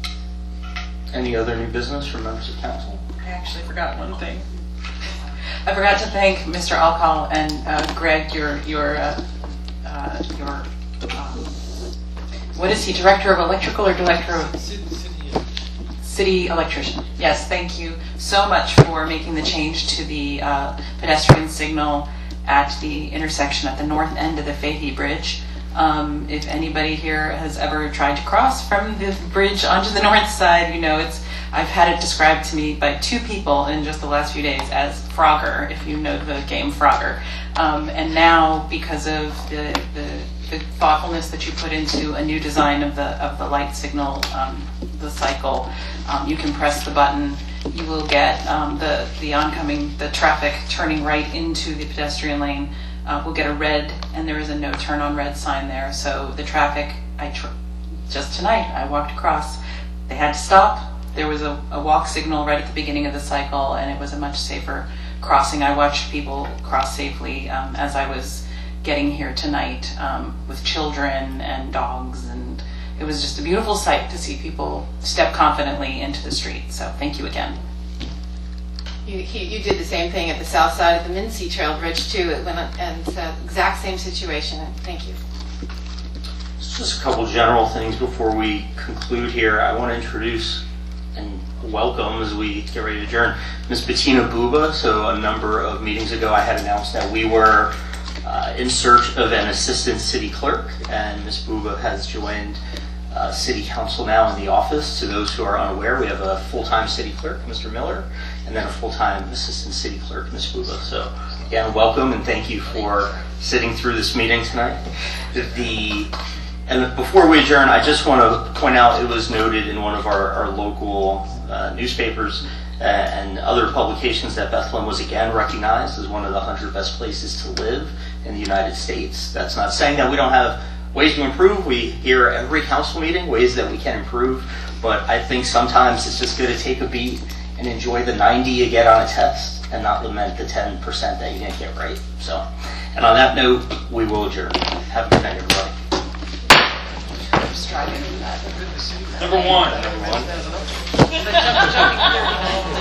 Any other new business from members of council? I actually forgot one thing. I forgot to thank Mister Alcal and uh, Greg, your your uh, uh, your um, what is he? Director of Electrical or Director of City Electrician? Yes, thank you so much for making the change to the uh, pedestrian signal at the intersection at the north end of the Fahey Bridge. Um, if anybody here has ever tried to cross from the bridge onto the north side, you know it's. I've had it described to me by two people in just the last few days as Frogger, if you know the game Frogger. Um, and now, because of the, the, the thoughtfulness that you put into a new design of the of the light signal, um, the cycle, um, you can press the button. You will get um, the the oncoming the traffic turning right into the pedestrian lane. Uh, will get a red, and there is a no turn on red sign there. So the traffic, I tr- just tonight I walked across. They had to stop. There was a, a walk signal right at the beginning of the cycle, and it was a much safer crossing. I watched people cross safely um, as I was getting here tonight um, with children and dogs, and it was just a beautiful sight to see people step confidently into the street. So thank you again. You, he, you did the same thing at the south side of the Mincy Trail Bridge too, it went up, and it's the exact same situation. Thank you. Just a couple general things before we conclude here. I want to introduce and welcome, as we get ready to adjourn, Miz Bettina Buba. So a number of meetings ago I had announced that we were uh, in search of an assistant city clerk, and Miz Buba has joined uh, City Council now in the office. To those who are unaware, we have a full-time city clerk, Mister Miller, and then a full-time assistant city clerk, Miz Buba. So again, welcome and thank you for sitting through this meeting tonight. The And before we adjourn, I just want to point out it was noted in one of our, our local uh, newspapers uh, and other publications that Bethlehem was again recognized as one of the one hundred best places to live in the United States. That's not saying that we don't have ways to improve. We hear every council meeting ways that we can improve, but I think sometimes it's just good to take a beat and enjoy the ninety you get on a test and not lament the ten percent that you didn't get right. So, and on that note, we will adjourn. Have a good night, everybody. Striving. Number one. Number one.